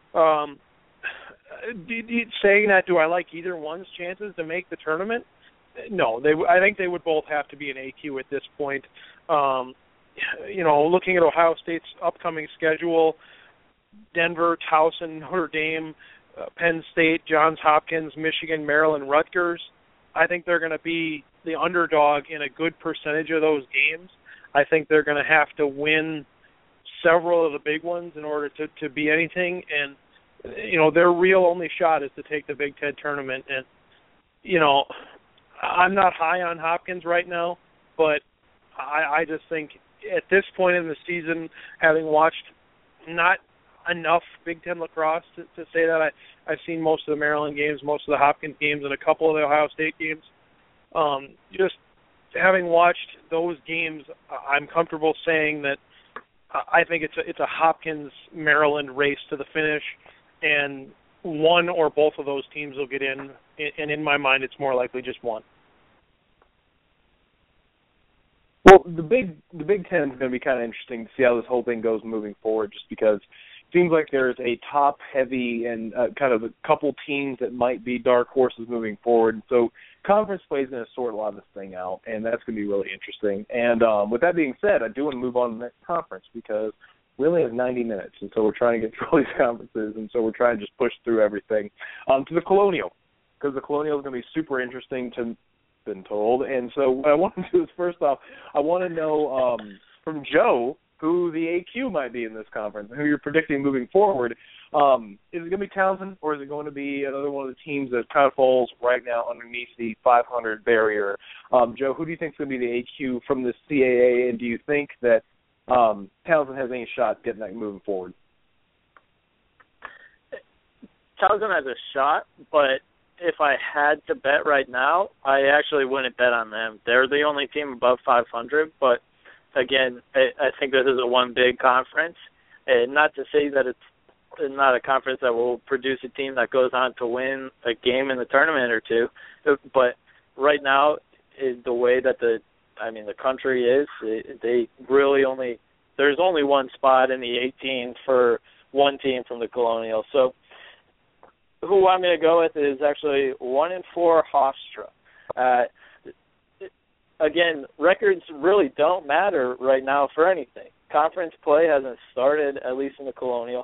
Saying that, do I like either one's chances to make the tournament? No, I think they would both have to be an AQ at this point. Looking at Ohio State's upcoming schedule, Denver, Towson, Notre Dame, Penn State, Johns Hopkins, Michigan, Maryland, Rutgers, I think they're going to be the underdog in a good percentage of those games. I think they're going to have to win several of the big ones in order to be anything. And, their real only shot is to take the Big Ten tournament. And, I'm not high on Hopkins right now, but I just think at this point in the season, having watched not enough Big Ten lacrosse to say that, I've seen most of the Maryland games, most of the Hopkins games, and a couple of the Ohio State games. Just having watched those games, I'm comfortable saying that I think it's a Hopkins-Maryland race to the finish, and one or both of those teams will get in, and in my mind, it's more likely just one. Well, the Big Ten is going to be kind of interesting to see how this whole thing goes moving forward, just because it seems like there's a top-heavy and kind of a couple teams that might be dark horses moving forward. So conference play is going to sort a lot of this thing out, and that's going to be really interesting. And with that being said, I do want to move on to the next conference because we only have 90 minutes, and so we're trying to get through all these conferences, and so we're trying to just push through everything to the Colonial, because the Colonial is going to be super interesting to been told. And so what I want to do is, first off, I want to know from Joe who the AQ might be in this conference, who you're predicting moving forward. Is it going to be Townsend, or is it going to be another one of the teams that kind of falls right now underneath the 500 barrier? Joe, who do you think is going to be the AQ from the CAA, and do you think that Townsend has any shot getting that moving forward? Townsend has a shot, but if I had to bet right now, I actually wouldn't bet on them. They're the only team above 500, but again, I think this is a one big conference. And not to say that it's not a conference that will produce a team that goes on to win a game in the tournament or two, but right now, the way that the country is, they really there's only one spot in the 18 for one team from the Colonial. So who I'm going to go with is actually 1-4 Hofstra. Again, records really don't matter right now for anything. Conference play hasn't started, at least in the Colonial.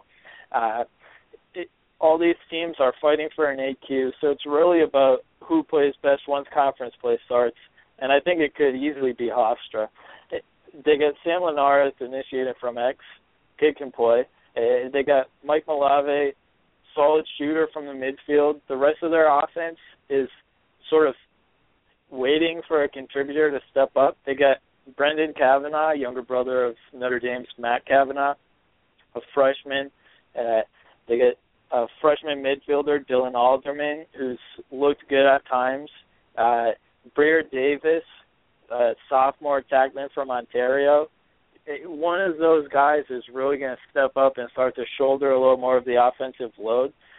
All these teams are fighting for an AQ, so it's really about who plays best once conference play starts, and I think it could easily be Hofstra. They got Sam Linares initiated from X. Kid can play. They got Mike Malave, solid shooter from the midfield. The rest of their offense is sort of waiting for a contributor to step up. They got Brendan Kavanaugh, younger brother of Notre Dame's Matt Kavanaugh, a freshman. They got a freshman midfielder, Dylan Alderman, who's looked good at times. Breer Davis, a sophomore attackman from Ontario. One of those guys is really going to step up and start to shoulder a little more of the offensive load.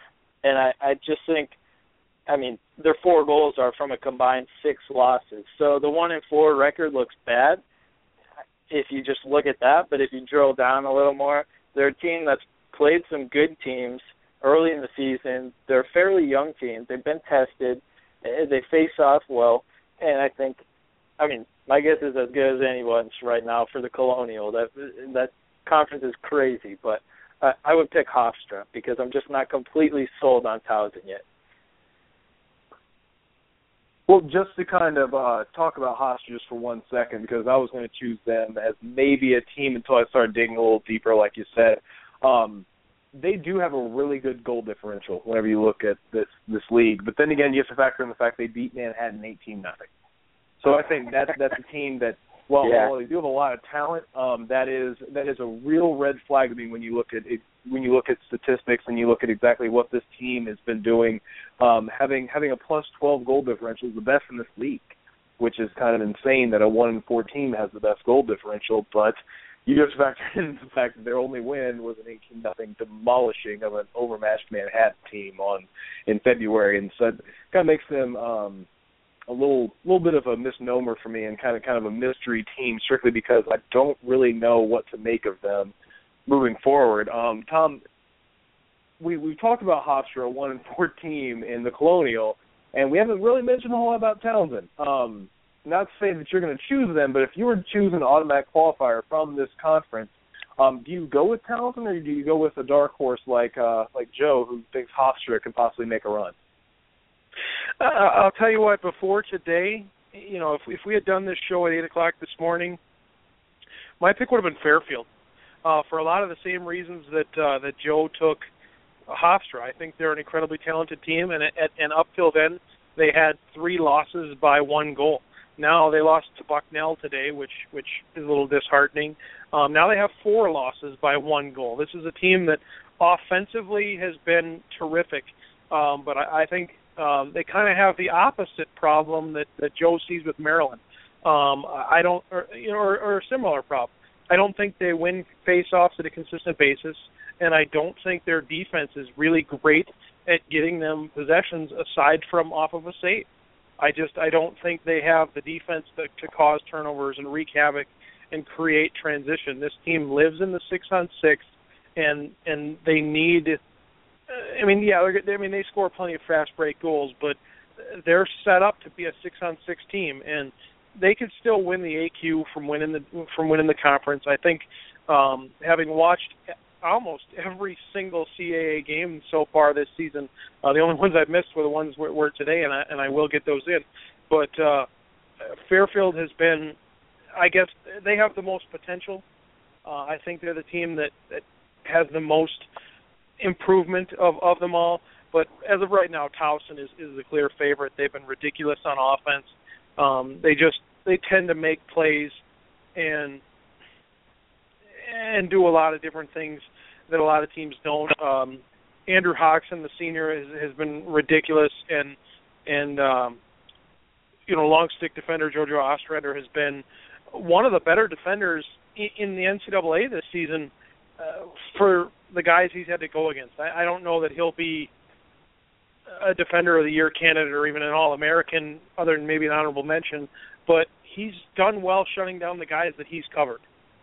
And I just think, their 4 goals are from a combined 6 losses. So the 1-4 record looks bad if you just look at that. But if you drill down a little more, they're a team that's played some good teams early in the season. They're a fairly young team. They've been tested. They face off well. And I think, my guess is as good as anyone's right now for the Colonial. That conference is crazy. But I would pick Hofstra because I'm just not completely sold on Towson yet. Well, just to kind of talk about Hofstra just for 1 second, because I was going to choose them as maybe a team until I started digging a little deeper, like you said. They do have a really good goal differential whenever you look at this league. But then again, you have to factor in the fact they beat Manhattan 18-0. So I think that's a team that, while they do have a lot of talent, that is a real red flag to me when you look at it, when you look at statistics and you look at exactly what this team has been doing. Having a plus 12 goal differential is the best in this league, which is kind of insane that a 1-4 team has the best goal differential. But you have to factor in the fact that their only win was an 18-0 demolishing of an overmatched Manhattan team in February, and so it kind of makes them a little bit of a misnomer for me and kind of a mystery team, strictly because I don't really know what to make of them moving forward. Tom, we've talked about Hofstra, a 1-4 team in the Colonial, and we haven't really mentioned a whole lot about Townsend. Not to say that you're going to choose them, but if you were to choose an automatic qualifier from this conference, do you go with Townsend or do you go with a dark horse like Joe, who thinks Hofstra can possibly make a run? I'll tell you what, before today, if we had done this show at 8 o'clock this morning, my pick would have been Fairfield for a lot of the same reasons that Joe took Hofstra. I think they're an incredibly talented team, and up till then, they had 3 losses by 1 goal. Now they lost to Bucknell today, which is a little disheartening. Now they have 4 losses by 1 goal. This is a team that offensively has been terrific, but I think they kind of have the opposite problem that Joe sees with Maryland. I don't, or a similar problem. I don't think they win face-offs at a consistent basis, and I don't think their defense is really great at getting them possessions aside from off of a save. I don't think they have the defense to cause turnovers and wreak havoc and create transition. This team lives in the 6-on-6, and they need. They score plenty of fast break goals, but they're set up to be a 6-on-6 team, and they could still win the AQ from winning the conference. I think, having watched almost every single CAA game so far this season, the only ones I've missed were the ones were today, and I will get those in. But Fairfield has been, I guess, they have the most potential. I think they're the team that has the most improvement of them all. But as of right now, Towson is the clear favorite. They've been ridiculous on offense. They tend to make plays and do a lot of different things that a lot of teams don't. Andrew Hodgson, the senior, has been ridiculous, and long stick defender Jojo Ostrander has been one of the better defenders in the NCAA this season for the guys he's had to go against. I don't know that he'll be a Defender of the Year candidate or even an All-American, other than maybe an honorable mention, but he's done well shutting down the guys that he's covered.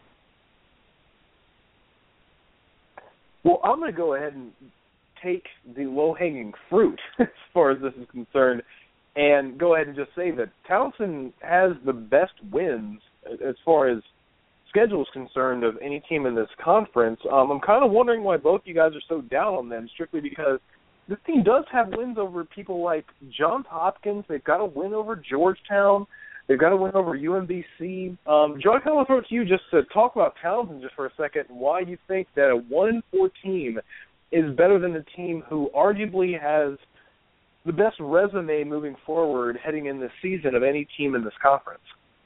Well, I'm going to go ahead and take the low-hanging fruit as far as this is concerned and go ahead and just say that Towson has the best wins as far as schedule is concerned of any team in this conference. I'm kind of wondering why both you guys are so down on them, strictly because this team does have wins over people like Johns Hopkins. They've got a win over Georgetown. They've got a win over UMBC. Joe, I kind of want to throw it to you just to talk about Townsend just for a second and why you think that a 1-4 team is better than a team who arguably has the best resume moving forward heading in this season of any team in this conference.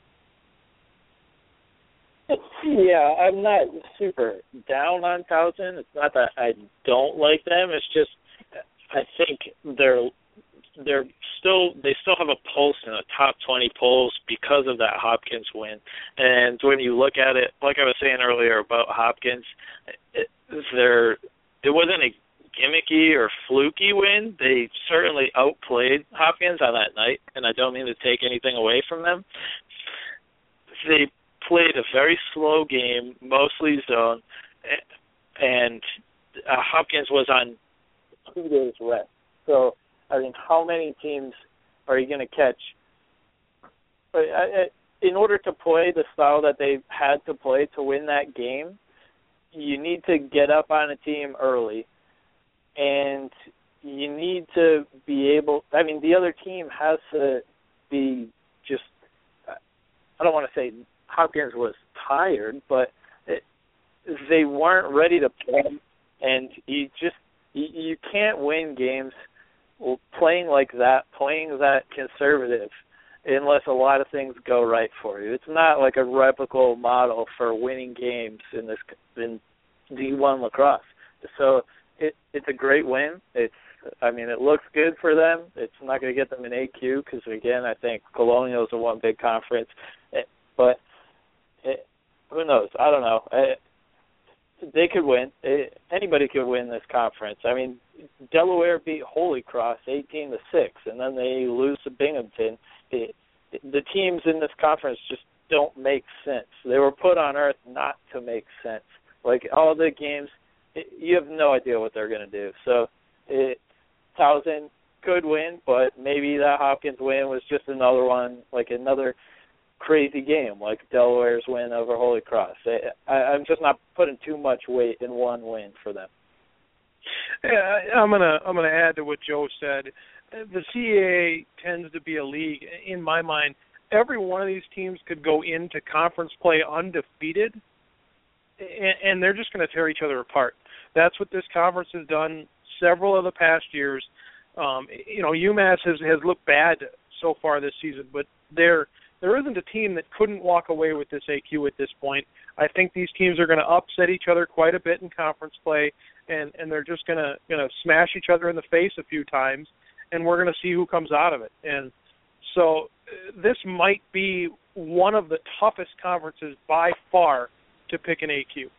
Yeah, I'm not super down on Towson. It's not that I don't like them. It's just I think they still have a pulse in the top 20 polls because of that Hopkins win. And when you look at it, like I was saying earlier about Hopkins, it wasn't a gimmicky or fluky win. They certainly outplayed Hopkins on that night, and I don't mean to take anything away from them. They played a very slow game, mostly zone, and Hopkins was on 2 days rest. So, I mean, how many teams are you going to catch? In order to play the style that they had to play to win that game, you need to get up on a team early, and you need to be able – I mean, the other team has to be just – I don't want to say Hopkins was tired, but they weren't ready to play, and you can't win games playing like that, playing that conservative, unless a lot of things go right for you. It's not like a replicable model for winning games in D1 lacrosse. So it's a great win. It looks good for them. It's not going to get them an AQ because, again, I think Colonial's a one big conference. But who knows? I don't know. They could win. Anybody could win this conference. I mean, Delaware beat Holy Cross 18-6, and then they lose to Binghamton. The teams in this conference just don't make sense. They were put on earth not to make sense. Like, all the games, you have no idea what they're going to do. So, Towson could win, but maybe that Hopkins win was just another one, like another crazy game, like Delaware's win over Holy Cross. I'm just not putting too much weight in one win for them. Yeah, I'm gonna add to what Joe said. The CAA tends to be a league, in my mind, every one of these teams could go into conference play undefeated, and they're just going to tear each other apart. That's what this conference has done several of the past years. UMass has looked bad so far this season, but there isn't a team that couldn't walk away with this AQ at this point. I think these teams are going to upset each other quite a bit in conference play, and they're just going to smash each other in the face a few times, and we're going to see who comes out of it. And so this might be one of the toughest conferences by far to pick an AQ.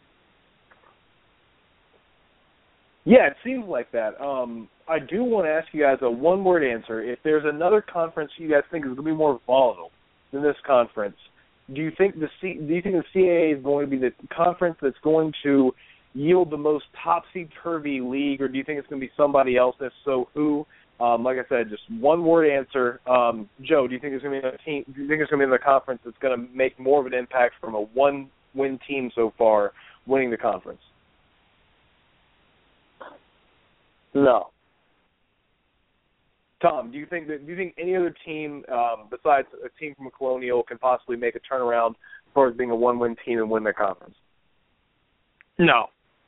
Yeah, it seems like that. I do want to ask you guys a one-word answer. If there's another conference you guys think is going to be more volatile than this conference, do you think the CAA is going to be the conference that's going to yield the most topsy-turvy league, or do you think it's going to be somebody else? If so, who? Like I said, just one-word answer. Joe, do you think it's going to be a team? Do you think it's going to be in the conference that's going to make more of an impact from a one-win team so far winning the conference? No. Tom, do you think any other team besides a team from a Colonial can possibly make a turnaround as far as being a one-win team and win their conference? No.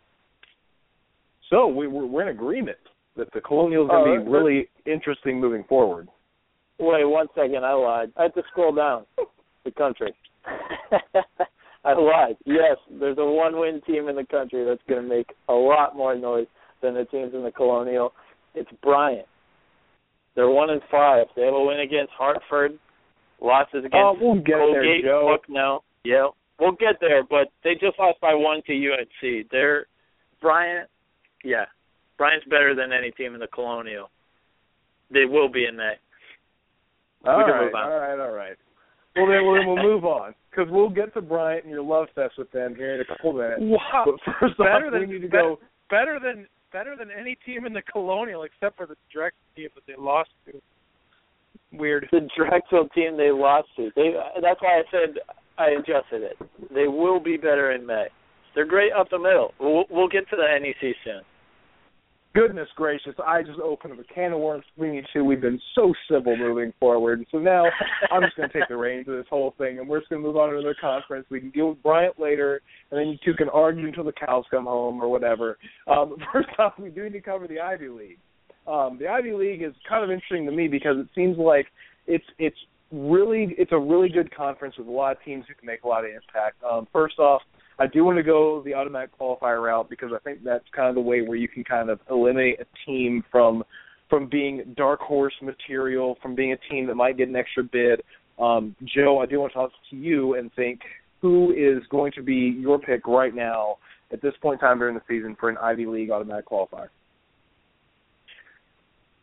So we're in agreement that the Colonial is going to be really interesting moving forward. Wait 1 second, I lied. I had to scroll down. The country. I lied. Yes, there's a one-win team in the country that's going to make a lot more noise than the teams in the Colonial. It's Bryant. They're 1-5. They have a win against Hartford. Losses against we'll get Colgate, there, Joe. Bucknell. Yeah, we'll get there, but they just lost by 1 to UNC. Bryant's better than any team in the Colonial. They will be in May. All right. Well, then we'll move on, because we'll get to Bryant and your love fest with them here in a couple minutes. Wow. But first off, we need to go. Better than any team in the Colonial except for the Drexel team that they lost to. Weird. The Drexel team they lost to. That's why I said I adjusted it. They will be better in May. They're great up the middle. We'll get to the NEC soon. Goodness gracious, I just opened up a can of worms between you two. We've been so civil moving forward. So now I'm just going to take the reins of this whole thing, and we're just going to move on to another conference. We can deal with Bryant later, and then you two can argue until the cows come home or whatever. First off, we do need to cover the Ivy League. The Ivy League is kind of interesting to me because it seems like it's a really good conference with a lot of teams who can make a lot of impact. First off, I do want to go the automatic qualifier route because I think that's kind of the way where you can kind of eliminate a team from being dark horse material, from being a team that might get an extra bid. Joe, I do want to talk to you and think who is going to be your pick right now at this point in time during the season for an Ivy League automatic qualifier.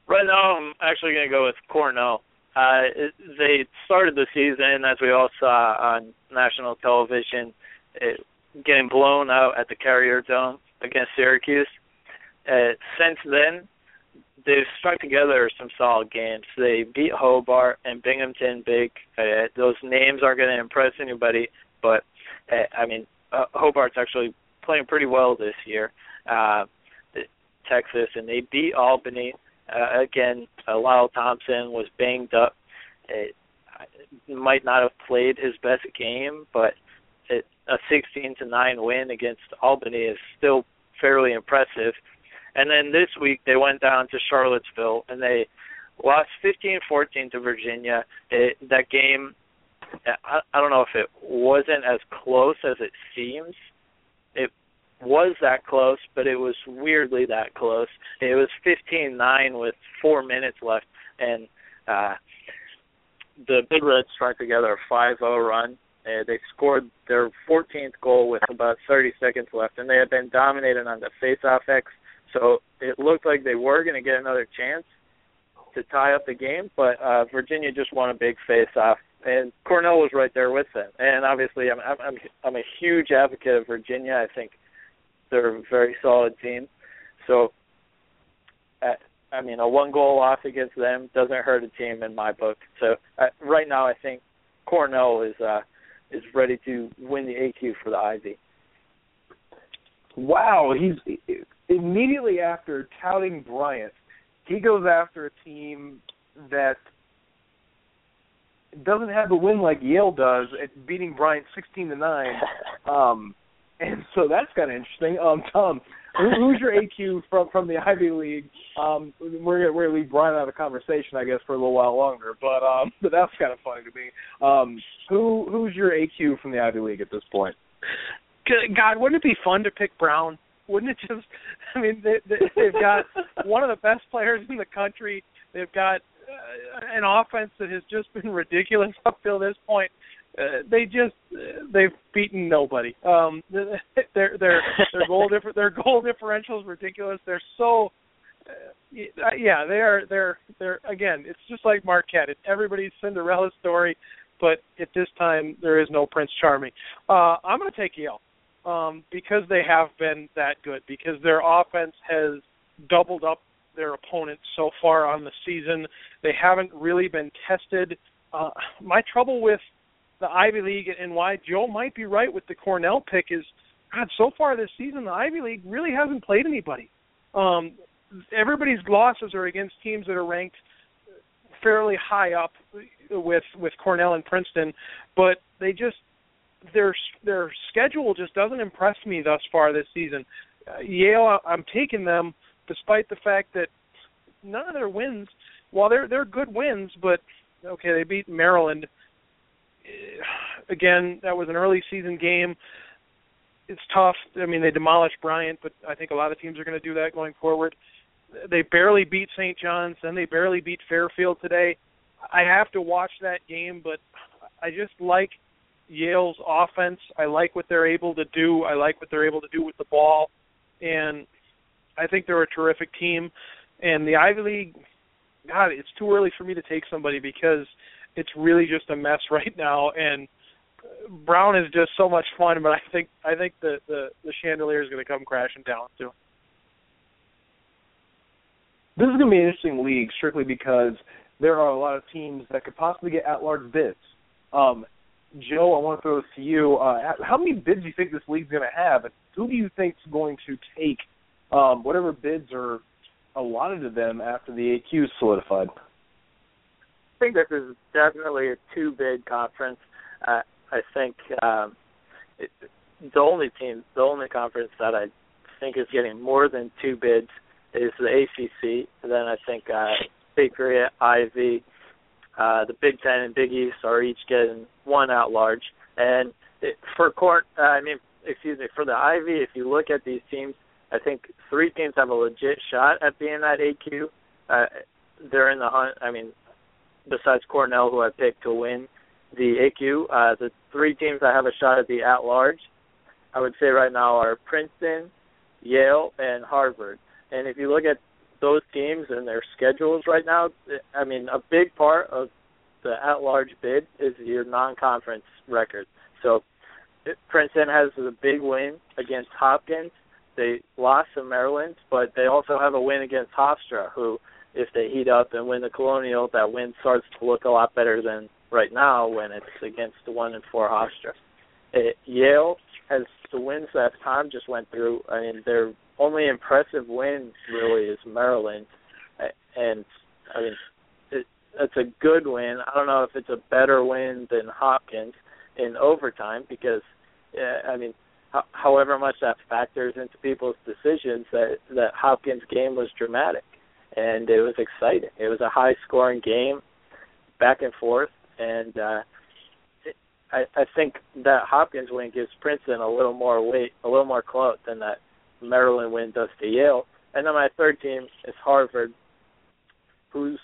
Right now, I'm actually going to go with Cornell. They started the season, as we all saw on national television, getting blown out at the Carrier Dome against Syracuse. Since then, they've strung together some solid games. They beat Hobart and Binghamton big. Those names aren't going to impress anybody, but, Hobart's actually playing pretty well this year, Texas, and they beat Albany. Again, Lyle Thompson was banged up. Might not have played his best game, but a 16-9 win against Albany is still fairly impressive. And then this week they went down to Charlottesville and they lost 15-14 to Virginia. That game, I don't know if it wasn't as close as it seems. It was that close, but it was weirdly that close. It was 15-9 with 4 minutes left, and the Big Reds strung together a 5-0 run. They scored their 14th goal with about 30 seconds left, and they had been dominated on the face-off X, so it looked like they were going to get another chance to tie up the game, but Virginia just won a big face-off, and Cornell was right there with them. And obviously, I'm a huge advocate of Virginia. I think they're a very solid team. So, a 1-goal loss against them doesn't hurt a team in my book. So, right now, I think Cornell is ready to win the AQ for the Ivy. Wow, he's immediately after touting Bryant, he goes after a team that doesn't have a win like Yale does at beating Bryant 16-9. And so that's kind of interesting. Tom, who's your AQ from the Ivy League? We're going to leave Brian out of the conversation, I guess, for a little while longer, but that's kind of funny to me. Who's your AQ from the Ivy League at this point? God, wouldn't it be fun to pick Brown? Wouldn't it just? They've got one of the best players in the country. They've got an offense that has just been ridiculous up till this point. They've beaten nobody. Their goal differential is ridiculous. They're so they're again. It's just like Marquette. It's everybody's Cinderella story, but at this time there is no Prince Charming. I'm going to take Yale because they have been that good. Because their offense has doubled up their opponents so far on the season. They haven't really been tested. My trouble with the Ivy League and why Joe might be right with the Cornell pick is, God, so far this season the Ivy League really hasn't played anybody. Everybody's losses are against teams that are ranked fairly high up with Cornell and Princeton, but their schedule just doesn't impress me thus far this season. Yale, I'm taking them despite the fact that none of their wins, while they're good wins, but okay, they beat Maryland. Again, that was an early season game. It's tough. They demolished Bryant, but I think a lot of teams are going to do that going forward. They barely beat St. John's, then they barely beat Fairfield today. I have to watch that game, but I just like Yale's offense. I like what they're able to do. I like what they're able to do with the ball, and I think they're a terrific team. And the Ivy League, God, it's too early for me to take somebody because it's really just a mess right now, and Brown is just so much fun, but I think the chandelier is going to come crashing down too. This is going to be an interesting league strictly because there are a lot of teams that could possibly get at-large bids. Joe, I want to throw this to you. How many bids do you think this league's going to have? And who do you think is going to take whatever bids are allotted to them after the AQ is solidified? I think this is definitely a two-bid conference. I think the only conference that I think is getting more than two bids is the ACC. And then I think Big 3, Ivy, the Big 10 and Big East are each getting one at large. And for the Ivy, if you look at these teams, I think three teams have a legit shot at being that AQ. They're in the hunt. Besides Cornell, who I picked to win the AQ, the three teams that have a shot at the at-large, I would say right now are Princeton, Yale, and Harvard. And if you look at those teams and their schedules right now, I mean, a big part of the at-large bid is your non-conference record. So Princeton has a big win against Hopkins. They lost to Maryland, but they also have a win against Hofstra, who, if they heat up and win the Colonial, that win starts to look a lot better than right now when it's against the 1-4 Hofstra. Yale has the wins that Tom just went through. I mean, their only impressive win really is Maryland, and I mean, it's a good win. I don't know if it's a better win than Hopkins in overtime because, I mean, however much that factors into people's decisions, that Hopkins game was dramatic, and it was exciting. It was a high-scoring game, back and forth, and I think that Hopkins win gives Princeton a little more weight, a little more clout than that Maryland win does to Yale. And then my third team is Harvard, who's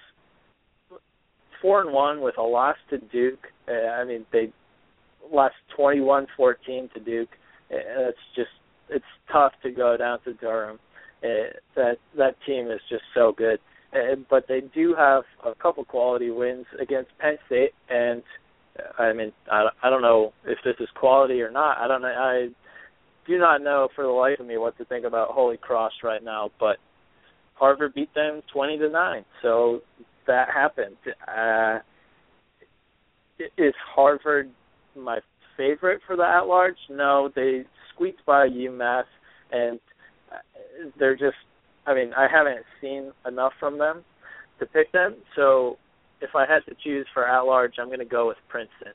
4-1 with a loss to Duke. I mean, they lost 21-14 to Duke. It's tough to go down to Durham. That team is just so good. But they do have a couple quality wins against Penn State, and I mean, I don't know if this is quality or not. I don't know. I do not know for the life of me what to think about Holy Cross right now. But Harvard beat them 20-9, so that happened. Is Harvard my favorite for the at-large? No, they squeaked by UMass, and they're just, I mean, I haven't seen enough from them to pick them, so if I had to choose for at-large, I'm going to go with Princeton.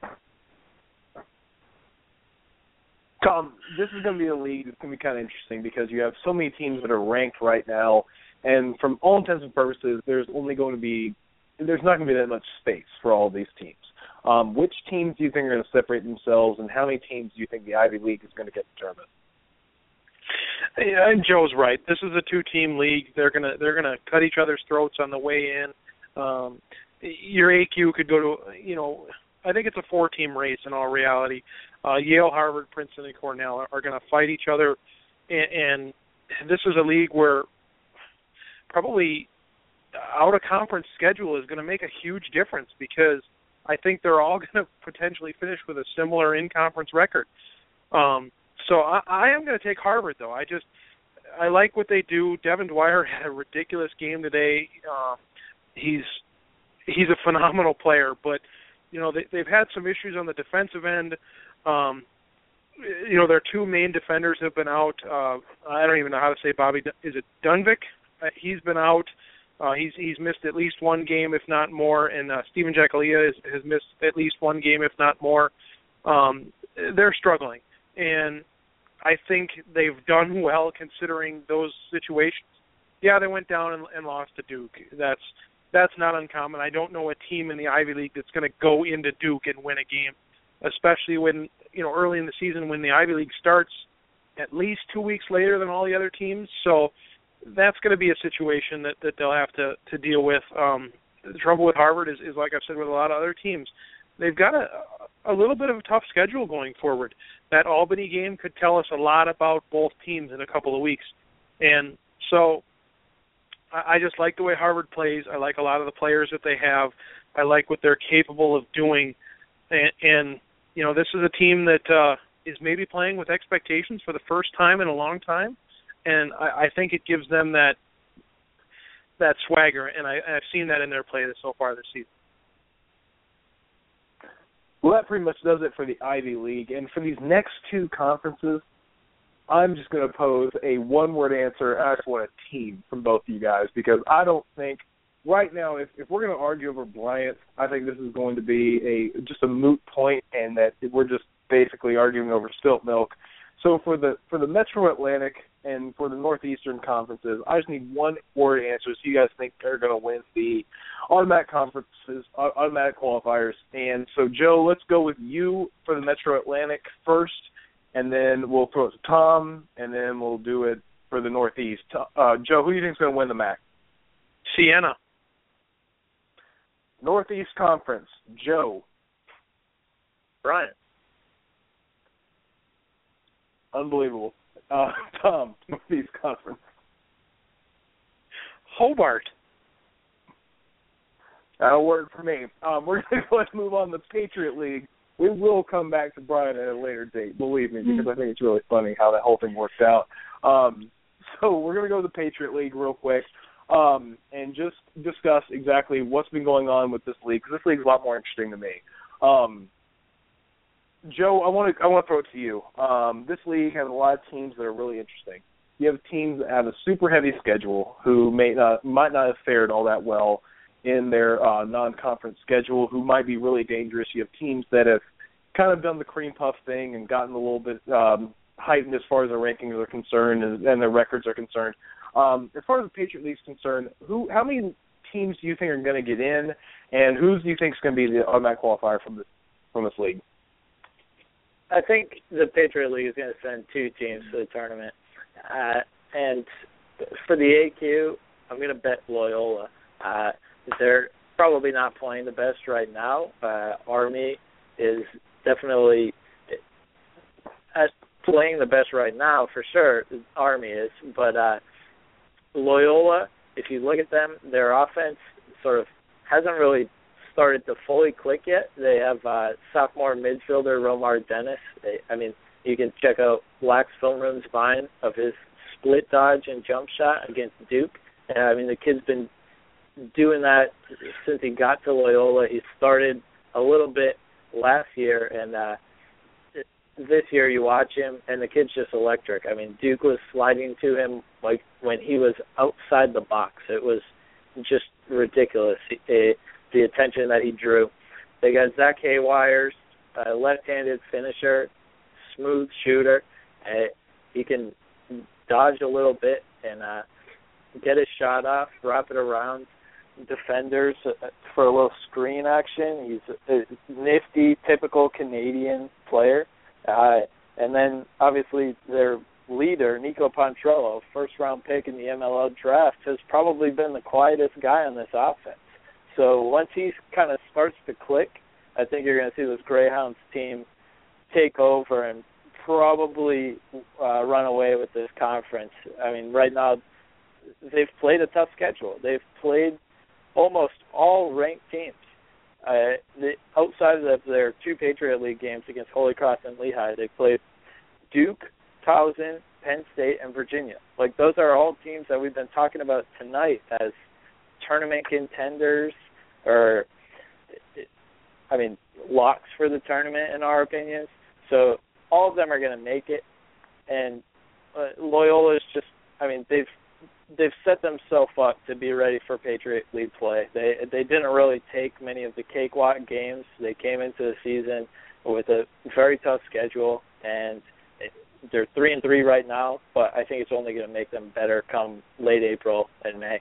Tom, this is going to be a league that's going to be kind of interesting because you have so many teams that are ranked right now, and from all intents and purposes, there's not going to be that much space for all of these teams. Which teams do you think are going to separate themselves, and how many teams do you think the Ivy League is going to get determined? Yeah, and Joe's right. This is a two-team league. They're gonna cut each other's throats on the way in. Your AQ could go to, I think it's a 4-team race in all reality. Yale, Harvard, Princeton, and Cornell are going to fight each other, and this is a league where probably out-of-conference schedule is going to make a huge difference because I think they're all going to potentially finish with a similar in-conference record. So I am going to take Harvard, though. I like what they do. Devin Dwyer had a ridiculous game today. He's a phenomenal player, but they've had some issues on the defensive end. Their two main defenders have been out. I don't even know how to say Bobby. Is it Dunvik? He's been out. He's missed at least one game, if not more, and Stephen Jackalia has missed at least one game, if not more. They're struggling, and I think they've done well considering those situations. Yeah, they went down and lost to Duke. That's not uncommon. I don't know a team in the Ivy League that's going to go into Duke and win a game, especially when, early in the season when the Ivy League starts at least 2 weeks later than all the other teams. So that's going to be a situation that they'll have to deal with. The trouble with Harvard is like I've said with a lot of other teams, they've got a little bit of a tough schedule going forward. That Albany game could tell us a lot about both teams in a couple of weeks. And so I just like the way Harvard plays. I like a lot of the players that they have. I like what they're capable of doing. And this is a team that is maybe playing with expectations for the first time in a long time. And I think it gives them that swagger, and I've seen that in their play so far this season. Well, that pretty much does it for the Ivy League. And for these next two conferences, I'm just going to pose a one-word answer. I just want a team from both of you guys because I don't think right now, if we're going to argue over Bryant, I think this is going to be just a moot point and that we're just basically arguing over spilt milk. So for the Metro Atlantic and for the Northeastern conferences, I just need one-word answers you guys think are going to win the automatic conferences, automatic qualifiers. And so, Joe, let's go with you for the Metro Atlantic first, and then we'll throw it to Tom, and then we'll do it for the Northeast. Joe, who do you think is going to win the MAC? Siena. Northeast Conference, Joe. Bryant. Unbelievable. Tom, Northeast Conference. Hobart. That'll work for me. We're going to go ahead and move on to the Patriot League. We will come back to Brian at a later date, believe me, because I think it's really funny how that whole thing worked out. So we're going to go to the Patriot League real quick and just discuss exactly what's been going on with this league, because this league is a lot more interesting to me. Joe, I want to throw it to you. This league has a lot of teams that are really interesting. You have teams that have a super heavy schedule who might not have fared all that well in their non-conference schedule, who might be really dangerous. You have teams that have kind of done the cream puff thing and gotten a little bit heightened as far as their rankings are concerned and their records are concerned. As far as the Patriot League is concerned, how many teams do you think are going to get in, and who do you think is going to be the automatic qualifier from this league? I think the Patriot League is going to send 2 teams to the tournament. And for the AQ, I'm going to bet Loyola. They're probably not playing the best right now. Army is definitely playing the best right now, for sure. Army is. But Loyola, if you look at them, their offense sort of hasn't really started to fully click yet. They have sophomore midfielder Romar Dennis. You can check out Black's Film Room's vine of his split dodge and jump shot against Duke. The kid's been doing that since he got to Loyola. He started a little bit last year, and this year you watch him, and the kid's just electric. Duke was sliding to him like when he was outside the box. It was just ridiculous, the attention that he drew. They got Zach Haywires, a left-handed finisher, smooth shooter. He can dodge a little bit and get his shot off, wrap it around defenders for a little screen action. He's a nifty, typical Canadian player. And then, obviously, their leader, Nico Pontrello, first-round pick in the MLL draft, has probably been the quietest guy on this offense. So once he kind of starts to click, I think you're going to see this Greyhounds team take over and probably run away with this conference. Right now, they've played a tough schedule. They've played almost all ranked teams. Outside of their 2 Patriot League games against Holy Cross and Lehigh, they played Duke, Towson, Penn State, and Virginia. Those are all teams that we've been talking about tonight as tournament contenders, or locks for the tournament in our opinions. So all of them are going to make it, and Loyola is just, they've set themselves up to be ready for Patriot League play. They didn't really take many of the cakewalk games. They came into the season with a very tough schedule, and they're 3-3 right now, but I think it's only going to make them better come late April and May.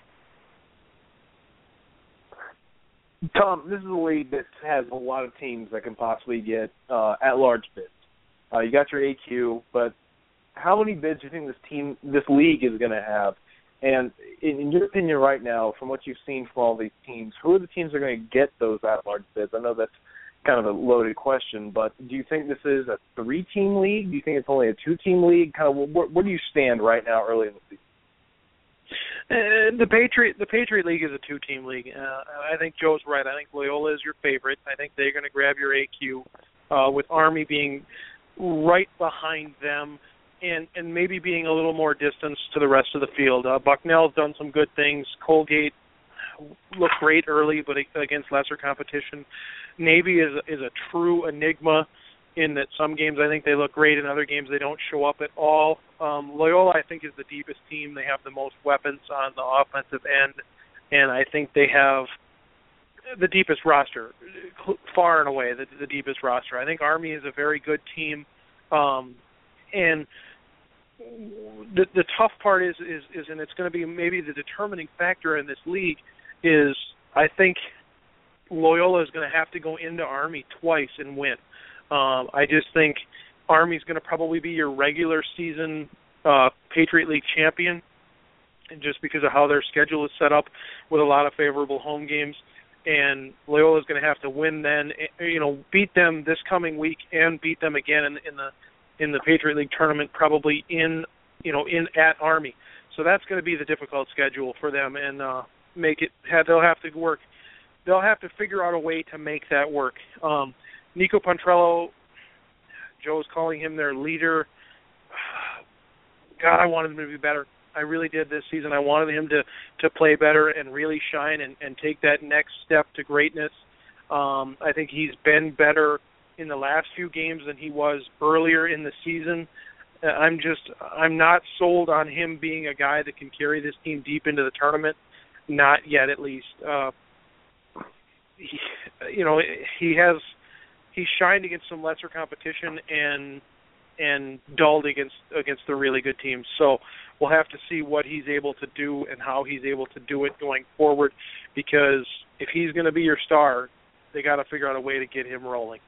Tom, this is a league that has a lot of teams that can possibly get at-large bids. You got your AQ, but how many bids do you think this league is going to have? And in your opinion right now, from what you've seen from all these teams, who are the teams that are going to get those at-large bids? I know that's kind of a loaded question, but do you think this is a 3-team league? Do you think it's only a 2-team league? Kind of where do you stand right now early in the season? The Patriot League is a 2-team league. I think Joe's right. I think Loyola is your favorite. I think they're going to grab your AQ, with Army being right behind them and maybe being a little more distance to the rest of the field. Bucknell's done some good things. Colgate looked great early, but against lesser competition. Navy is a true enigma in that some games I think they look great, in other games they don't show up at all. Loyola, I think, is the deepest team. They have the most weapons on the offensive end, and I think they have the deepest roster, far and away the deepest roster. I think Army is a very good team, and the tough part is, and it's going to be maybe the determining factor in this league, is I think Loyola is going to have to go into Army twice and win. I just think Army's going to probably be your regular season Patriot League champion, and just because of how their schedule is set up with a lot of favorable home games. And Loyola is going to have to win then, beat them this coming week and beat them again in the Patriot League tournament, probably at Army. So that's going to be the difficult schedule for them, and they'll have to work. They'll have to figure out a way to make that work. Nico Pontrello, Joe's calling him their leader. God, I wanted him to be better. I really did this season. I wanted him to play better and really shine and take that next step to greatness. I think he's been better in the last few games than he was earlier in the season. I'm not sold on him being a guy that can carry this team deep into the tournament. Not yet, at least. He's shined against some lesser competition and dulled against the really good teams. So we'll have to see what he's able to do and how he's able to do it going forward, because if he's going to be your star, they got to figure out a way to get him rolling.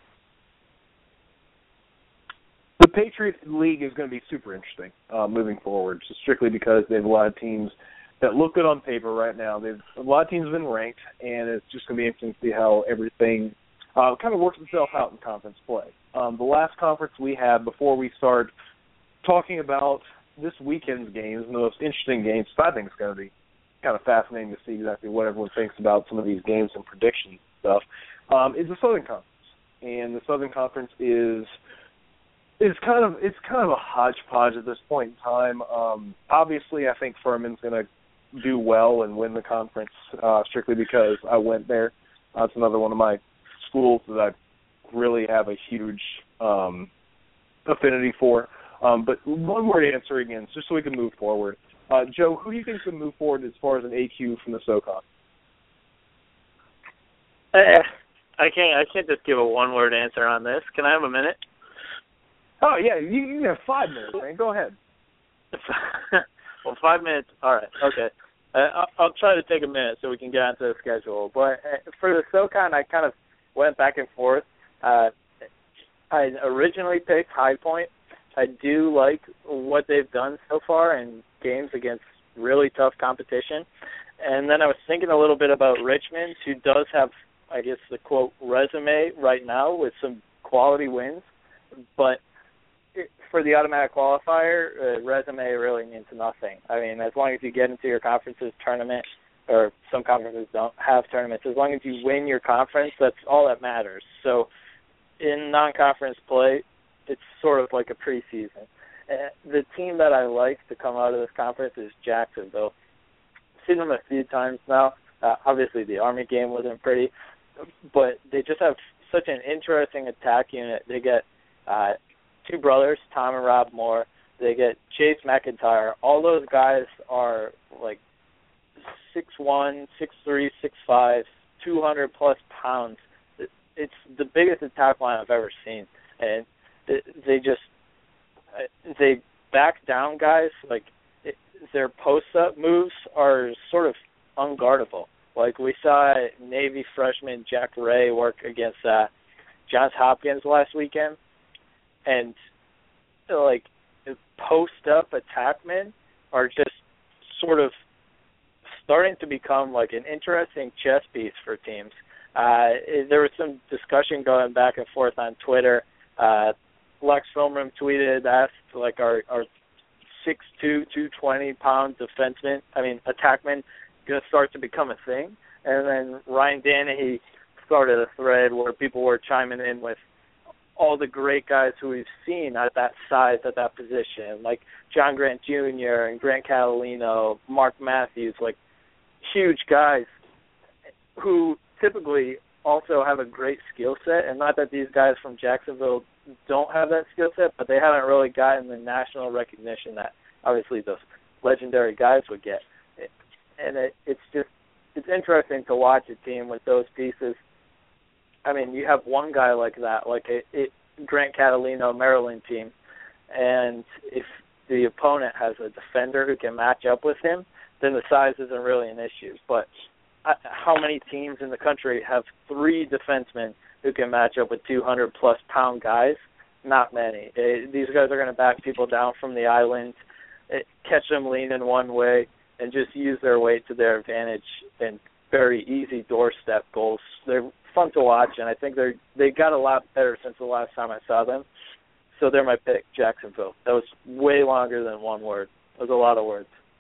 The Patriot League is going to be super interesting moving forward, just strictly because they have a lot of teams that look good on paper right now. A lot of teams have been ranked, and it's just going to be interesting to see how everything kind of works itself out in conference play. The last conference we had before we start talking about this weekend's games, and the most interesting games, I think it's going to be kind of fascinating to see exactly what everyone thinks about some of these games and predictions and stuff, is the Southern Conference. And the Southern Conference is kind of a hodgepodge at this point in time. Obviously, I think Furman's going to do well and win the conference strictly because I went there. It's another one of my schools that I really have a huge affinity for. But one word answer again, just so we can move forward. Joe, who do you think is going to move forward as far as an AQ from the SoCon? I can't just give a one-word answer on this. Can I have a minute? Oh, yeah, you have 5 minutes, man. Go ahead. Well, 5 minutes. All right, okay. I'll try to take a minute so we can get onto the schedule. But for the SoCon, I kind of went back and forth. I originally picked High Point. I do like what they've done so far in games against really tough competition. And then I was thinking a little bit about Richmond, who does have, I guess, the quote resume right now with some quality wins. But for the automatic qualifier, resume really means nothing. I mean, as long as you get into your conference's tournament, or some conferences don't have tournaments, as long as you win your conference, that's all that matters. So in non-conference play, it's sort of like a preseason. The team that I like to come out of this conference is Jacksonville. I've seen them a few times now. Obviously, the Army game wasn't pretty, but they just have such an interesting attack unit. They get 2 brothers, Tom and Rob Moore. They get Chase McIntyre. All those guys are like 6'1", 6'3", 6'5", 200-plus pounds. It's the biggest attack line I've ever seen. And they back down guys. Like, their post-up moves are sort of unguardable. Like, we saw Navy freshman Jack Ray work against Johns Hopkins last weekend. And, like, post-up attackmen are just sort of starting to become, like, an interesting chess piece for teams. There was some discussion going back and forth on Twitter. Lex Filmroom tweeted, asked, like, our 6'2", 220-pound attackman going to start to become a thing? And then Ryan Danahy started a thread where people were chiming in with all the great guys who we've seen at that size, at that position, like John Grant Jr. and Grant Catalino, Mark Matthews, like huge guys who typically also have a great skill set. And not that these guys from Jacksonville don't have that skill set, but they haven't really gotten the national recognition that obviously those legendary guys would get. And it's interesting to watch a team with those pieces. I mean, you have one guy like that, like Grant Catalino, Maryland team, and if the opponent has a defender who can match up with him, then the size isn't really an issue. But how many teams in the country have 3 defensemen who can match up with 200-plus pound guys? Not many. These guys are going to back people down from the island, catch them leaning one way, and just use their weight to their advantage in very easy doorstep goals. They're fun to watch, and I think they got a lot better since the last time I saw them. So they're my pick, Jacksonville. That was way longer than one word. That was a lot of words.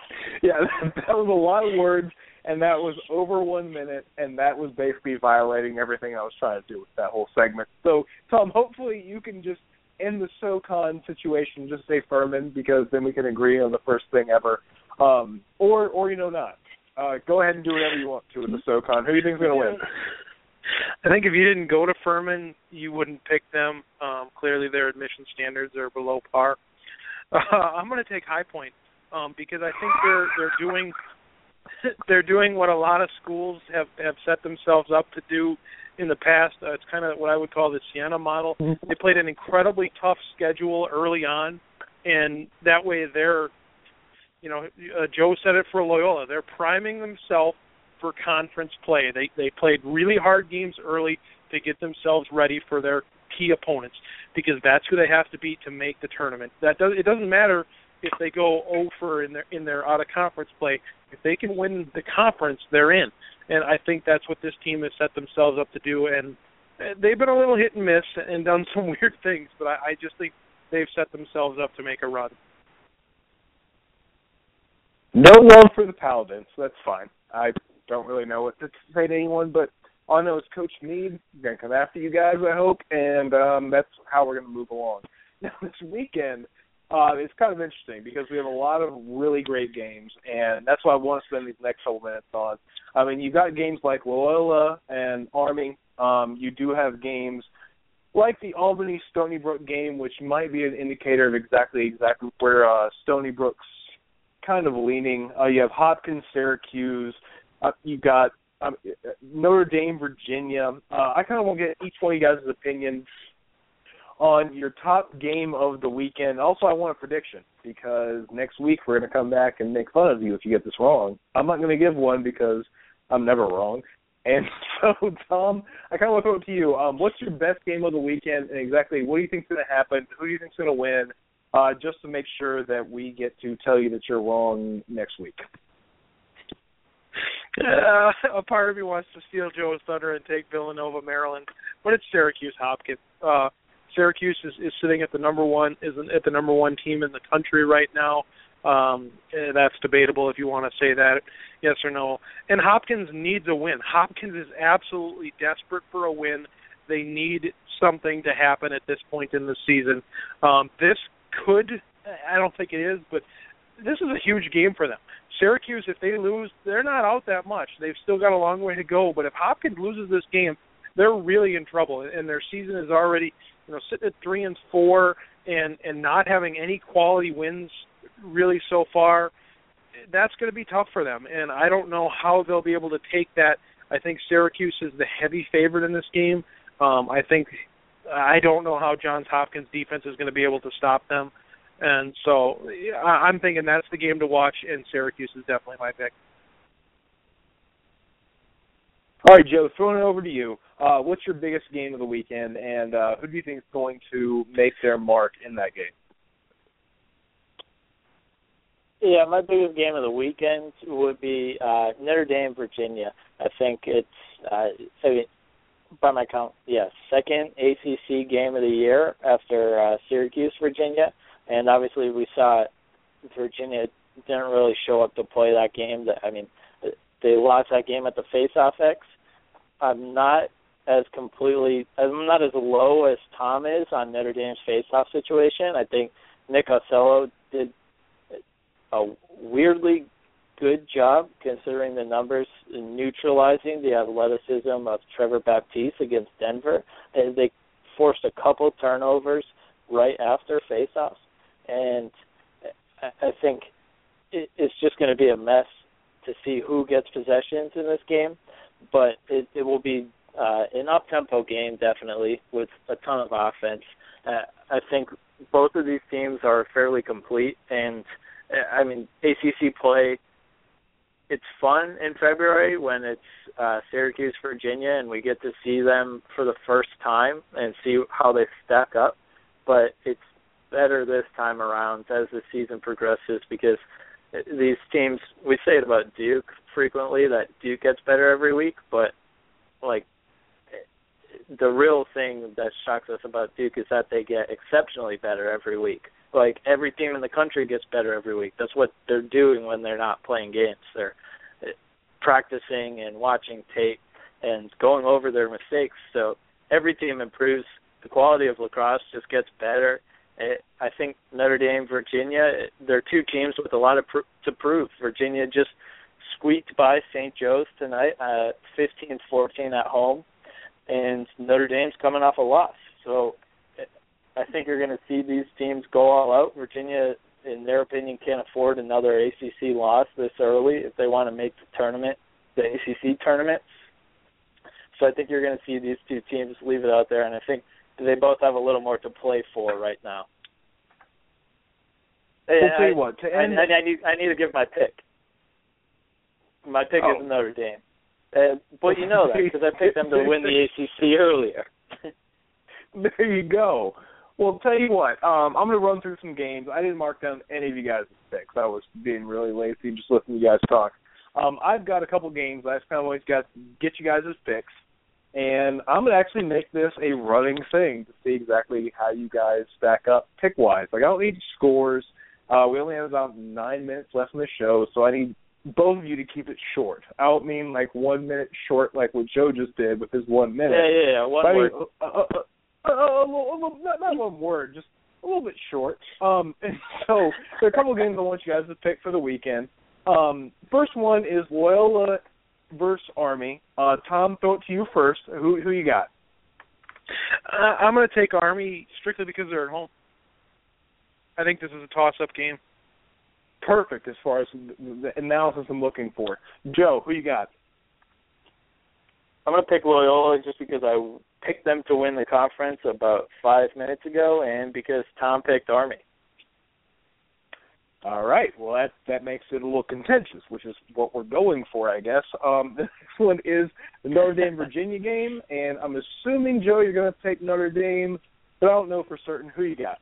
Yeah, that was a lot of words, and that was over 1 minute, and that was basically violating everything I was trying to do with that whole segment. So, Tom, hopefully you can just end the SoCon situation, just say Furman, because then we can agree on the first thing ever. Or not. Go ahead and do whatever you want to with the SoCon. Who do you think is going to win? I think if you didn't go to Furman, you wouldn't pick them. Clearly, their admission standards are below par. I'm going to take High Point because I think they're doing what a lot of schools have set themselves up to do in the past. It's kind of what I would call the Siena model. They played an incredibly tough schedule early on, and that way they're, Joe said it for Loyola. They're priming themselves for conference play. They played really hard games early to get themselves ready for their key opponents because that's who they have to beat to make the tournament. It doesn't matter if they go over in their out of conference play. If they can win the conference, they're in. And I think that's what this team has set themselves up to do. And they've been a little hit and miss and done some weird things, but I just think they've set themselves up to make a run. No love for the Paladins. That's fine. I don't really know what to say to anyone, but all I know is Coach Meade is going to come after you guys, I hope, and that's how we're going to move along. Now, this weekend, it's kind of interesting because we have a lot of really great games, and that's what I want to spend these next couple minutes on. I mean, you've got games like Loyola and Army. You do have games like the Albany-Stony Brook game, which might be an indicator of exactly where Stony Brook's kind of leaning. You have Hopkins, Syracuse. You've got Notre Dame, Virginia. I kind of want to get each one of you guys' opinion on your top game of the weekend. Also, I want a prediction because next week we're going to come back and make fun of you if you get this wrong. I'm not going to give one because I'm never wrong. And so, Tom, I kind of want to throw it to you. What's your best game of the weekend, and exactly what do you think is going to happen? Who do you think is going to win? Just to make sure that we get to tell you that you're wrong next week. A part of me wants to steal Joe's thunder and take Villanova, Maryland, but it's Syracuse-Hopkins. Syracuse is sitting at the number one team in the country right now. That's debatable if you want to say that, yes or no. And Hopkins needs a win. Hopkins is absolutely desperate for a win. They need something to happen at this point in the season. This could, I don't think it is, but this is a huge game for them. Syracuse, if they lose, they're not out that much. They've still got a long way to go. But if Hopkins loses this game, they're really in trouble. And their season is already, sitting at 3-4 and not having any quality wins really so far. That's going to be tough for them. And I don't know how they'll be able to take that. I think Syracuse is the heavy favorite in this game. I don't know how Johns Hopkins' defense is going to be able to stop them. And so I'm thinking that's the game to watch, and Syracuse is definitely my pick. All right, Joe, throwing it over to you. What's your biggest game of the weekend, and who do you think is going to make their mark in that game? Yeah, my biggest game of the weekend would be Notre Dame, Virginia. I think it's, by my count, second ACC game of the year after Syracuse, Virginia. And obviously we saw Virginia didn't really show up to play that game. They lost that game at the Face-Off X. I'm not as low as Tom is on Notre Dame's face-off situation. I think Nick Ocello did a weirdly good job considering the numbers in neutralizing the athleticism of Trevor Baptiste against Denver. And they forced a couple turnovers right after face-offs. And I think it's just going to be a mess to see who gets possessions in this game. But it will be an up-tempo game, definitely, with a ton of offense. I think both of these teams are fairly complete. And, ACC play, it's fun in February when it's Syracuse, Virginia, and we get to see them for the first time and see how they stack up. But it's better this time around as the season progresses because these teams, we say it about Duke frequently, that Duke gets better every week, but the real thing that shocks us about Duke is that they get exceptionally better every week. Like, every team in the country gets better every week. That's what they're doing when they're not playing games. They're practicing and watching tape and going over their mistakes. So every team improves. The quality of lacrosse just gets better. I think Notre Dame, Virginia, they're two teams with a lot to prove. Virginia just squeaked by St. Joe's tonight, 15-14 at home, and Notre Dame's coming off a loss. So I think you're going to see these teams go all out. Virginia, in their opinion, can't afford another ACC loss this early if they want to make the ACC tournament. So I think you're going to see these two teams leave it out there, and I think they both have a little more to play for right now. I'll tell you what, to end... I need to give my pick. My pick is Notre Dame. But you know that because I picked them to win the ACC earlier. There you go. Well, tell you what, I'm going to run through some games. I didn't mark down any of you guys' picks. I was being really lazy just listening to you guys talk. I've got a couple games. I just kind of always got to get you guys' picks. And I'm going to actually make this a running thing to see exactly how you guys stack up pick-wise. Like, I don't need scores. We only have about 9 minutes left in the show, so I need both of you to keep it short. I don't mean like 1 minute short like what Joe just did with his 1 minute. Yeah, one word. Not one word, just a little bit short. And so there are a couple of games I want you guys to pick for the weekend. First one is Loyola versus Army. Tom, throw it to you first. Who you got? I'm going to take Army strictly because they're at home. I think this is a toss-up game. Perfect as far as the analysis I'm looking for. Joe, who you got? I'm going to pick Loyola just because I picked them to win the conference about 5 minutes ago and because Tom picked Army. All right. Well, that makes it a little contentious, which is what we're going for, I guess. The next one is the Notre Dame-Virginia game, and I'm assuming, Joe, you're going to take Notre Dame, but I don't know for certain. Who you got?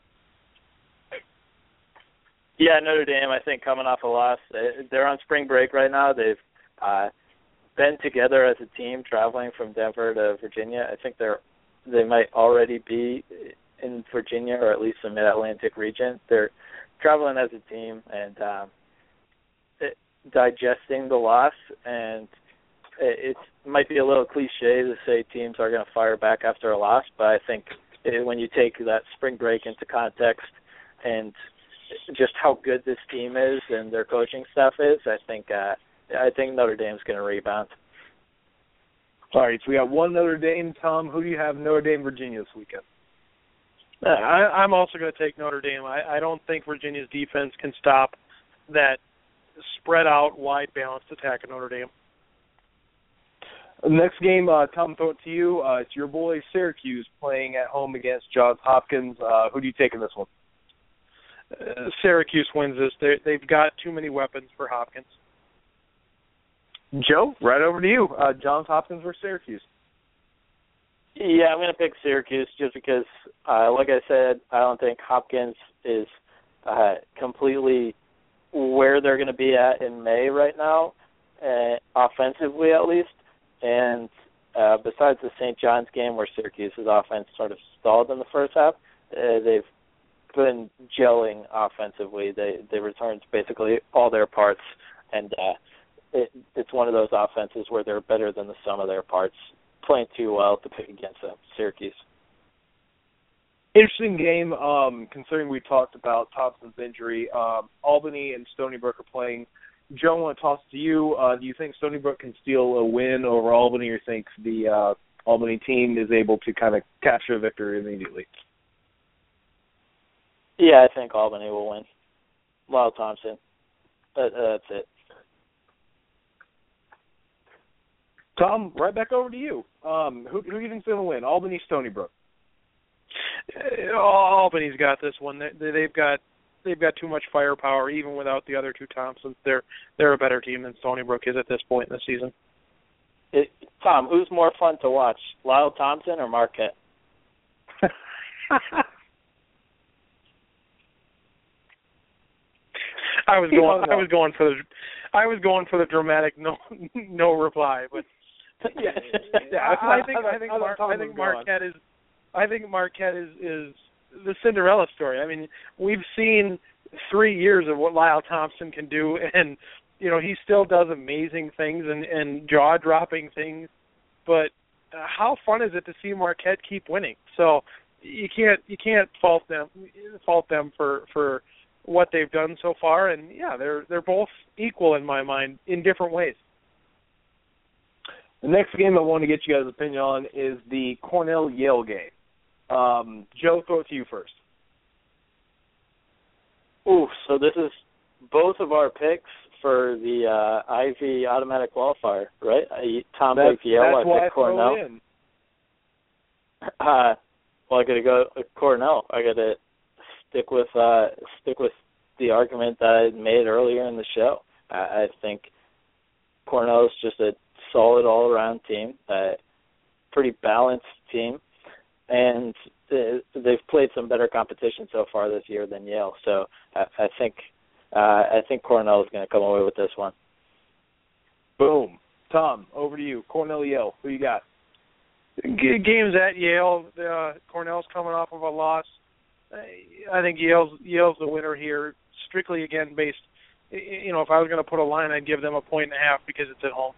Yeah, Notre Dame, I think, coming off a loss. They're on spring break right now. They've been together as a team traveling from Denver to Virginia. I think they might already be in Virginia or at least the Mid-Atlantic region. They're traveling as a team and digesting the loss. And it might be a little cliche to say teams are going to fire back after a loss, but I think when you take that spring break into context and just how good this team is and their coaching staff is, I think Notre Dame's going to rebound. All right, so we got one Notre Dame. Tom, who do you have Notre Dame, Virginia this weekend? I'm also going to take Notre Dame. I don't think Virginia's defense can stop that spread out, wide, balanced attack of Notre Dame. Next game, Tom, throw it to you. It's your boy Syracuse playing at home against Johns Hopkins. Who do you take in this one? Syracuse wins this. They've got too many weapons for Hopkins. Joe, right over to you. Johns Hopkins versus Syracuse. Yeah, I'm going to pick Syracuse just because, like I said, I don't think Hopkins is completely where they're going to be at in May right now, offensively at least. And besides the St. John's game where Syracuse's offense sort of stalled in the first half, they've been gelling offensively. They returned basically all their parts, and it's one of those offenses where they're better than the sum of their parts, playing too well to pick against Syracuse. Interesting game, considering we talked about Thompson's injury. Albany and Stony Brook are playing. Joe, I want to toss to you. Do you think Stony Brook can steal a win over Albany, or you think the Albany team is able to kind of capture a victory immediately? Yeah, I think Albany will win. Lyle Thompson. That's it. Tom, right back over to you. Who do you think's going to win? Albany, Stony Brook. Albany's got this one. They've got too much firepower, even without the other two Thompsons. They're a better team than Stony Brook is at this point in the season. Tom, who's more fun to watch, Lyle Thompson or Marquette? I was going for the dramatic no reply, but I think Marquette is the Cinderella story. I mean, we've seen 3 years of what Lyle Thompson can do, and he still does amazing things and jaw-dropping things. But how fun is it to see Marquette keep winning? So you can't fault them for what they've done so far. And yeah, they're both equal in my mind in different ways. The next game I want to get you guys' opinion on is the Cornell-Yale game. Joe, throw it to you first. Ooh, so this is both of our picks for the Ivy automatic qualifier, right? Tom picked Yale, I picked Cornell. Well, I got to go Cornell. I got to stick with the argument that I made earlier in the show. I think Cornell is just a solid all-around team, pretty balanced team, and they've played some better competition so far this year than Yale. So I think Cornell is going to come away with this one. Boom. Tom, over to you. Cornell-Yale, who you got? Games at Yale. Cornell's coming off of a loss. I think Yale's the winner here, strictly, again, based, if I was going to put a line, I'd give them 1.5 because it's at home.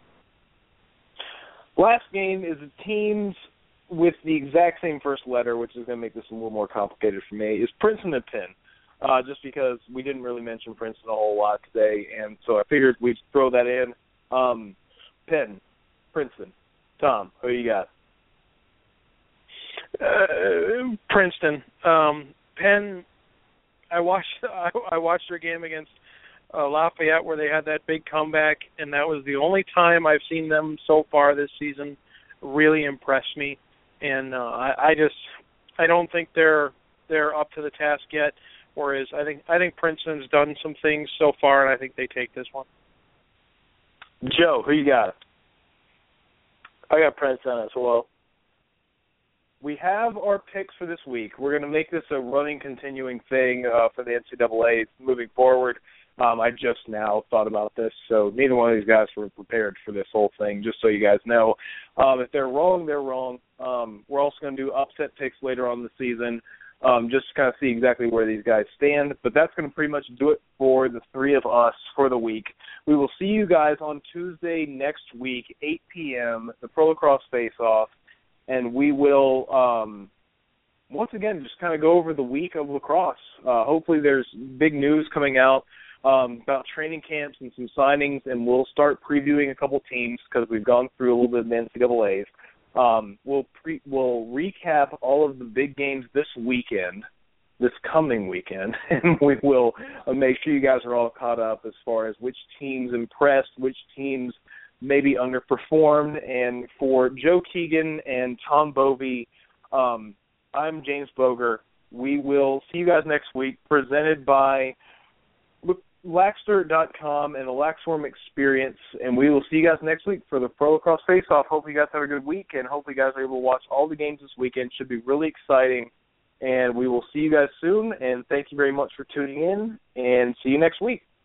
Last game is the teams with the exact same first letter, which is going to make this a little more complicated for me, is Princeton and Penn, just because we didn't really mention Princeton a whole lot today, and so I figured we'd throw that in. Penn, Princeton. Tom, who you got? Princeton. Penn, I watched their game against Lafayette where they had that big comeback, and that was the only time I've seen them so far this season really impress me. And I don't think they're up to the task yet. Whereas I think Princeton's done some things so far, and I think they take this one. Joe, who you got? I got Princeton as well. We have our picks for this week. We're going to make this a running, continuing thing for the NCAA moving forward. I just now thought about this, so neither one of these guys were prepared for this whole thing, just so you guys know. If they're wrong, they're wrong. We're also going to do upset picks later on in the season, just to kind of see exactly where these guys stand. But that's going to pretty much do it for the three of us for the week. We will see you guys on Tuesday next week, 8 p.m., the Pro Lacrosse Face-Off, and we will, once again, just kind of go over the week of lacrosse. Hopefully there's big news coming out about training camps and some signings, and we'll start previewing a couple teams because we've gone through a little bit of the NCAAs. We'll recap all of the big games this coming weekend, and we will make sure you guys are all caught up as far as which teams impressed, which teams maybe underperformed. And for Joe Keegan and Tom Bovey, I'm James Boger. We will see you guys next week, presented by Laxter.com and the Laxworm Experience, and we will see you guys next week for the Pro Lacrosse Face-Off. Hope you guys have a good week, and hope you guys are able to watch all the games this weekend. Should be really exciting, and we will see you guys soon, and thank you very much for tuning in, and see you next week.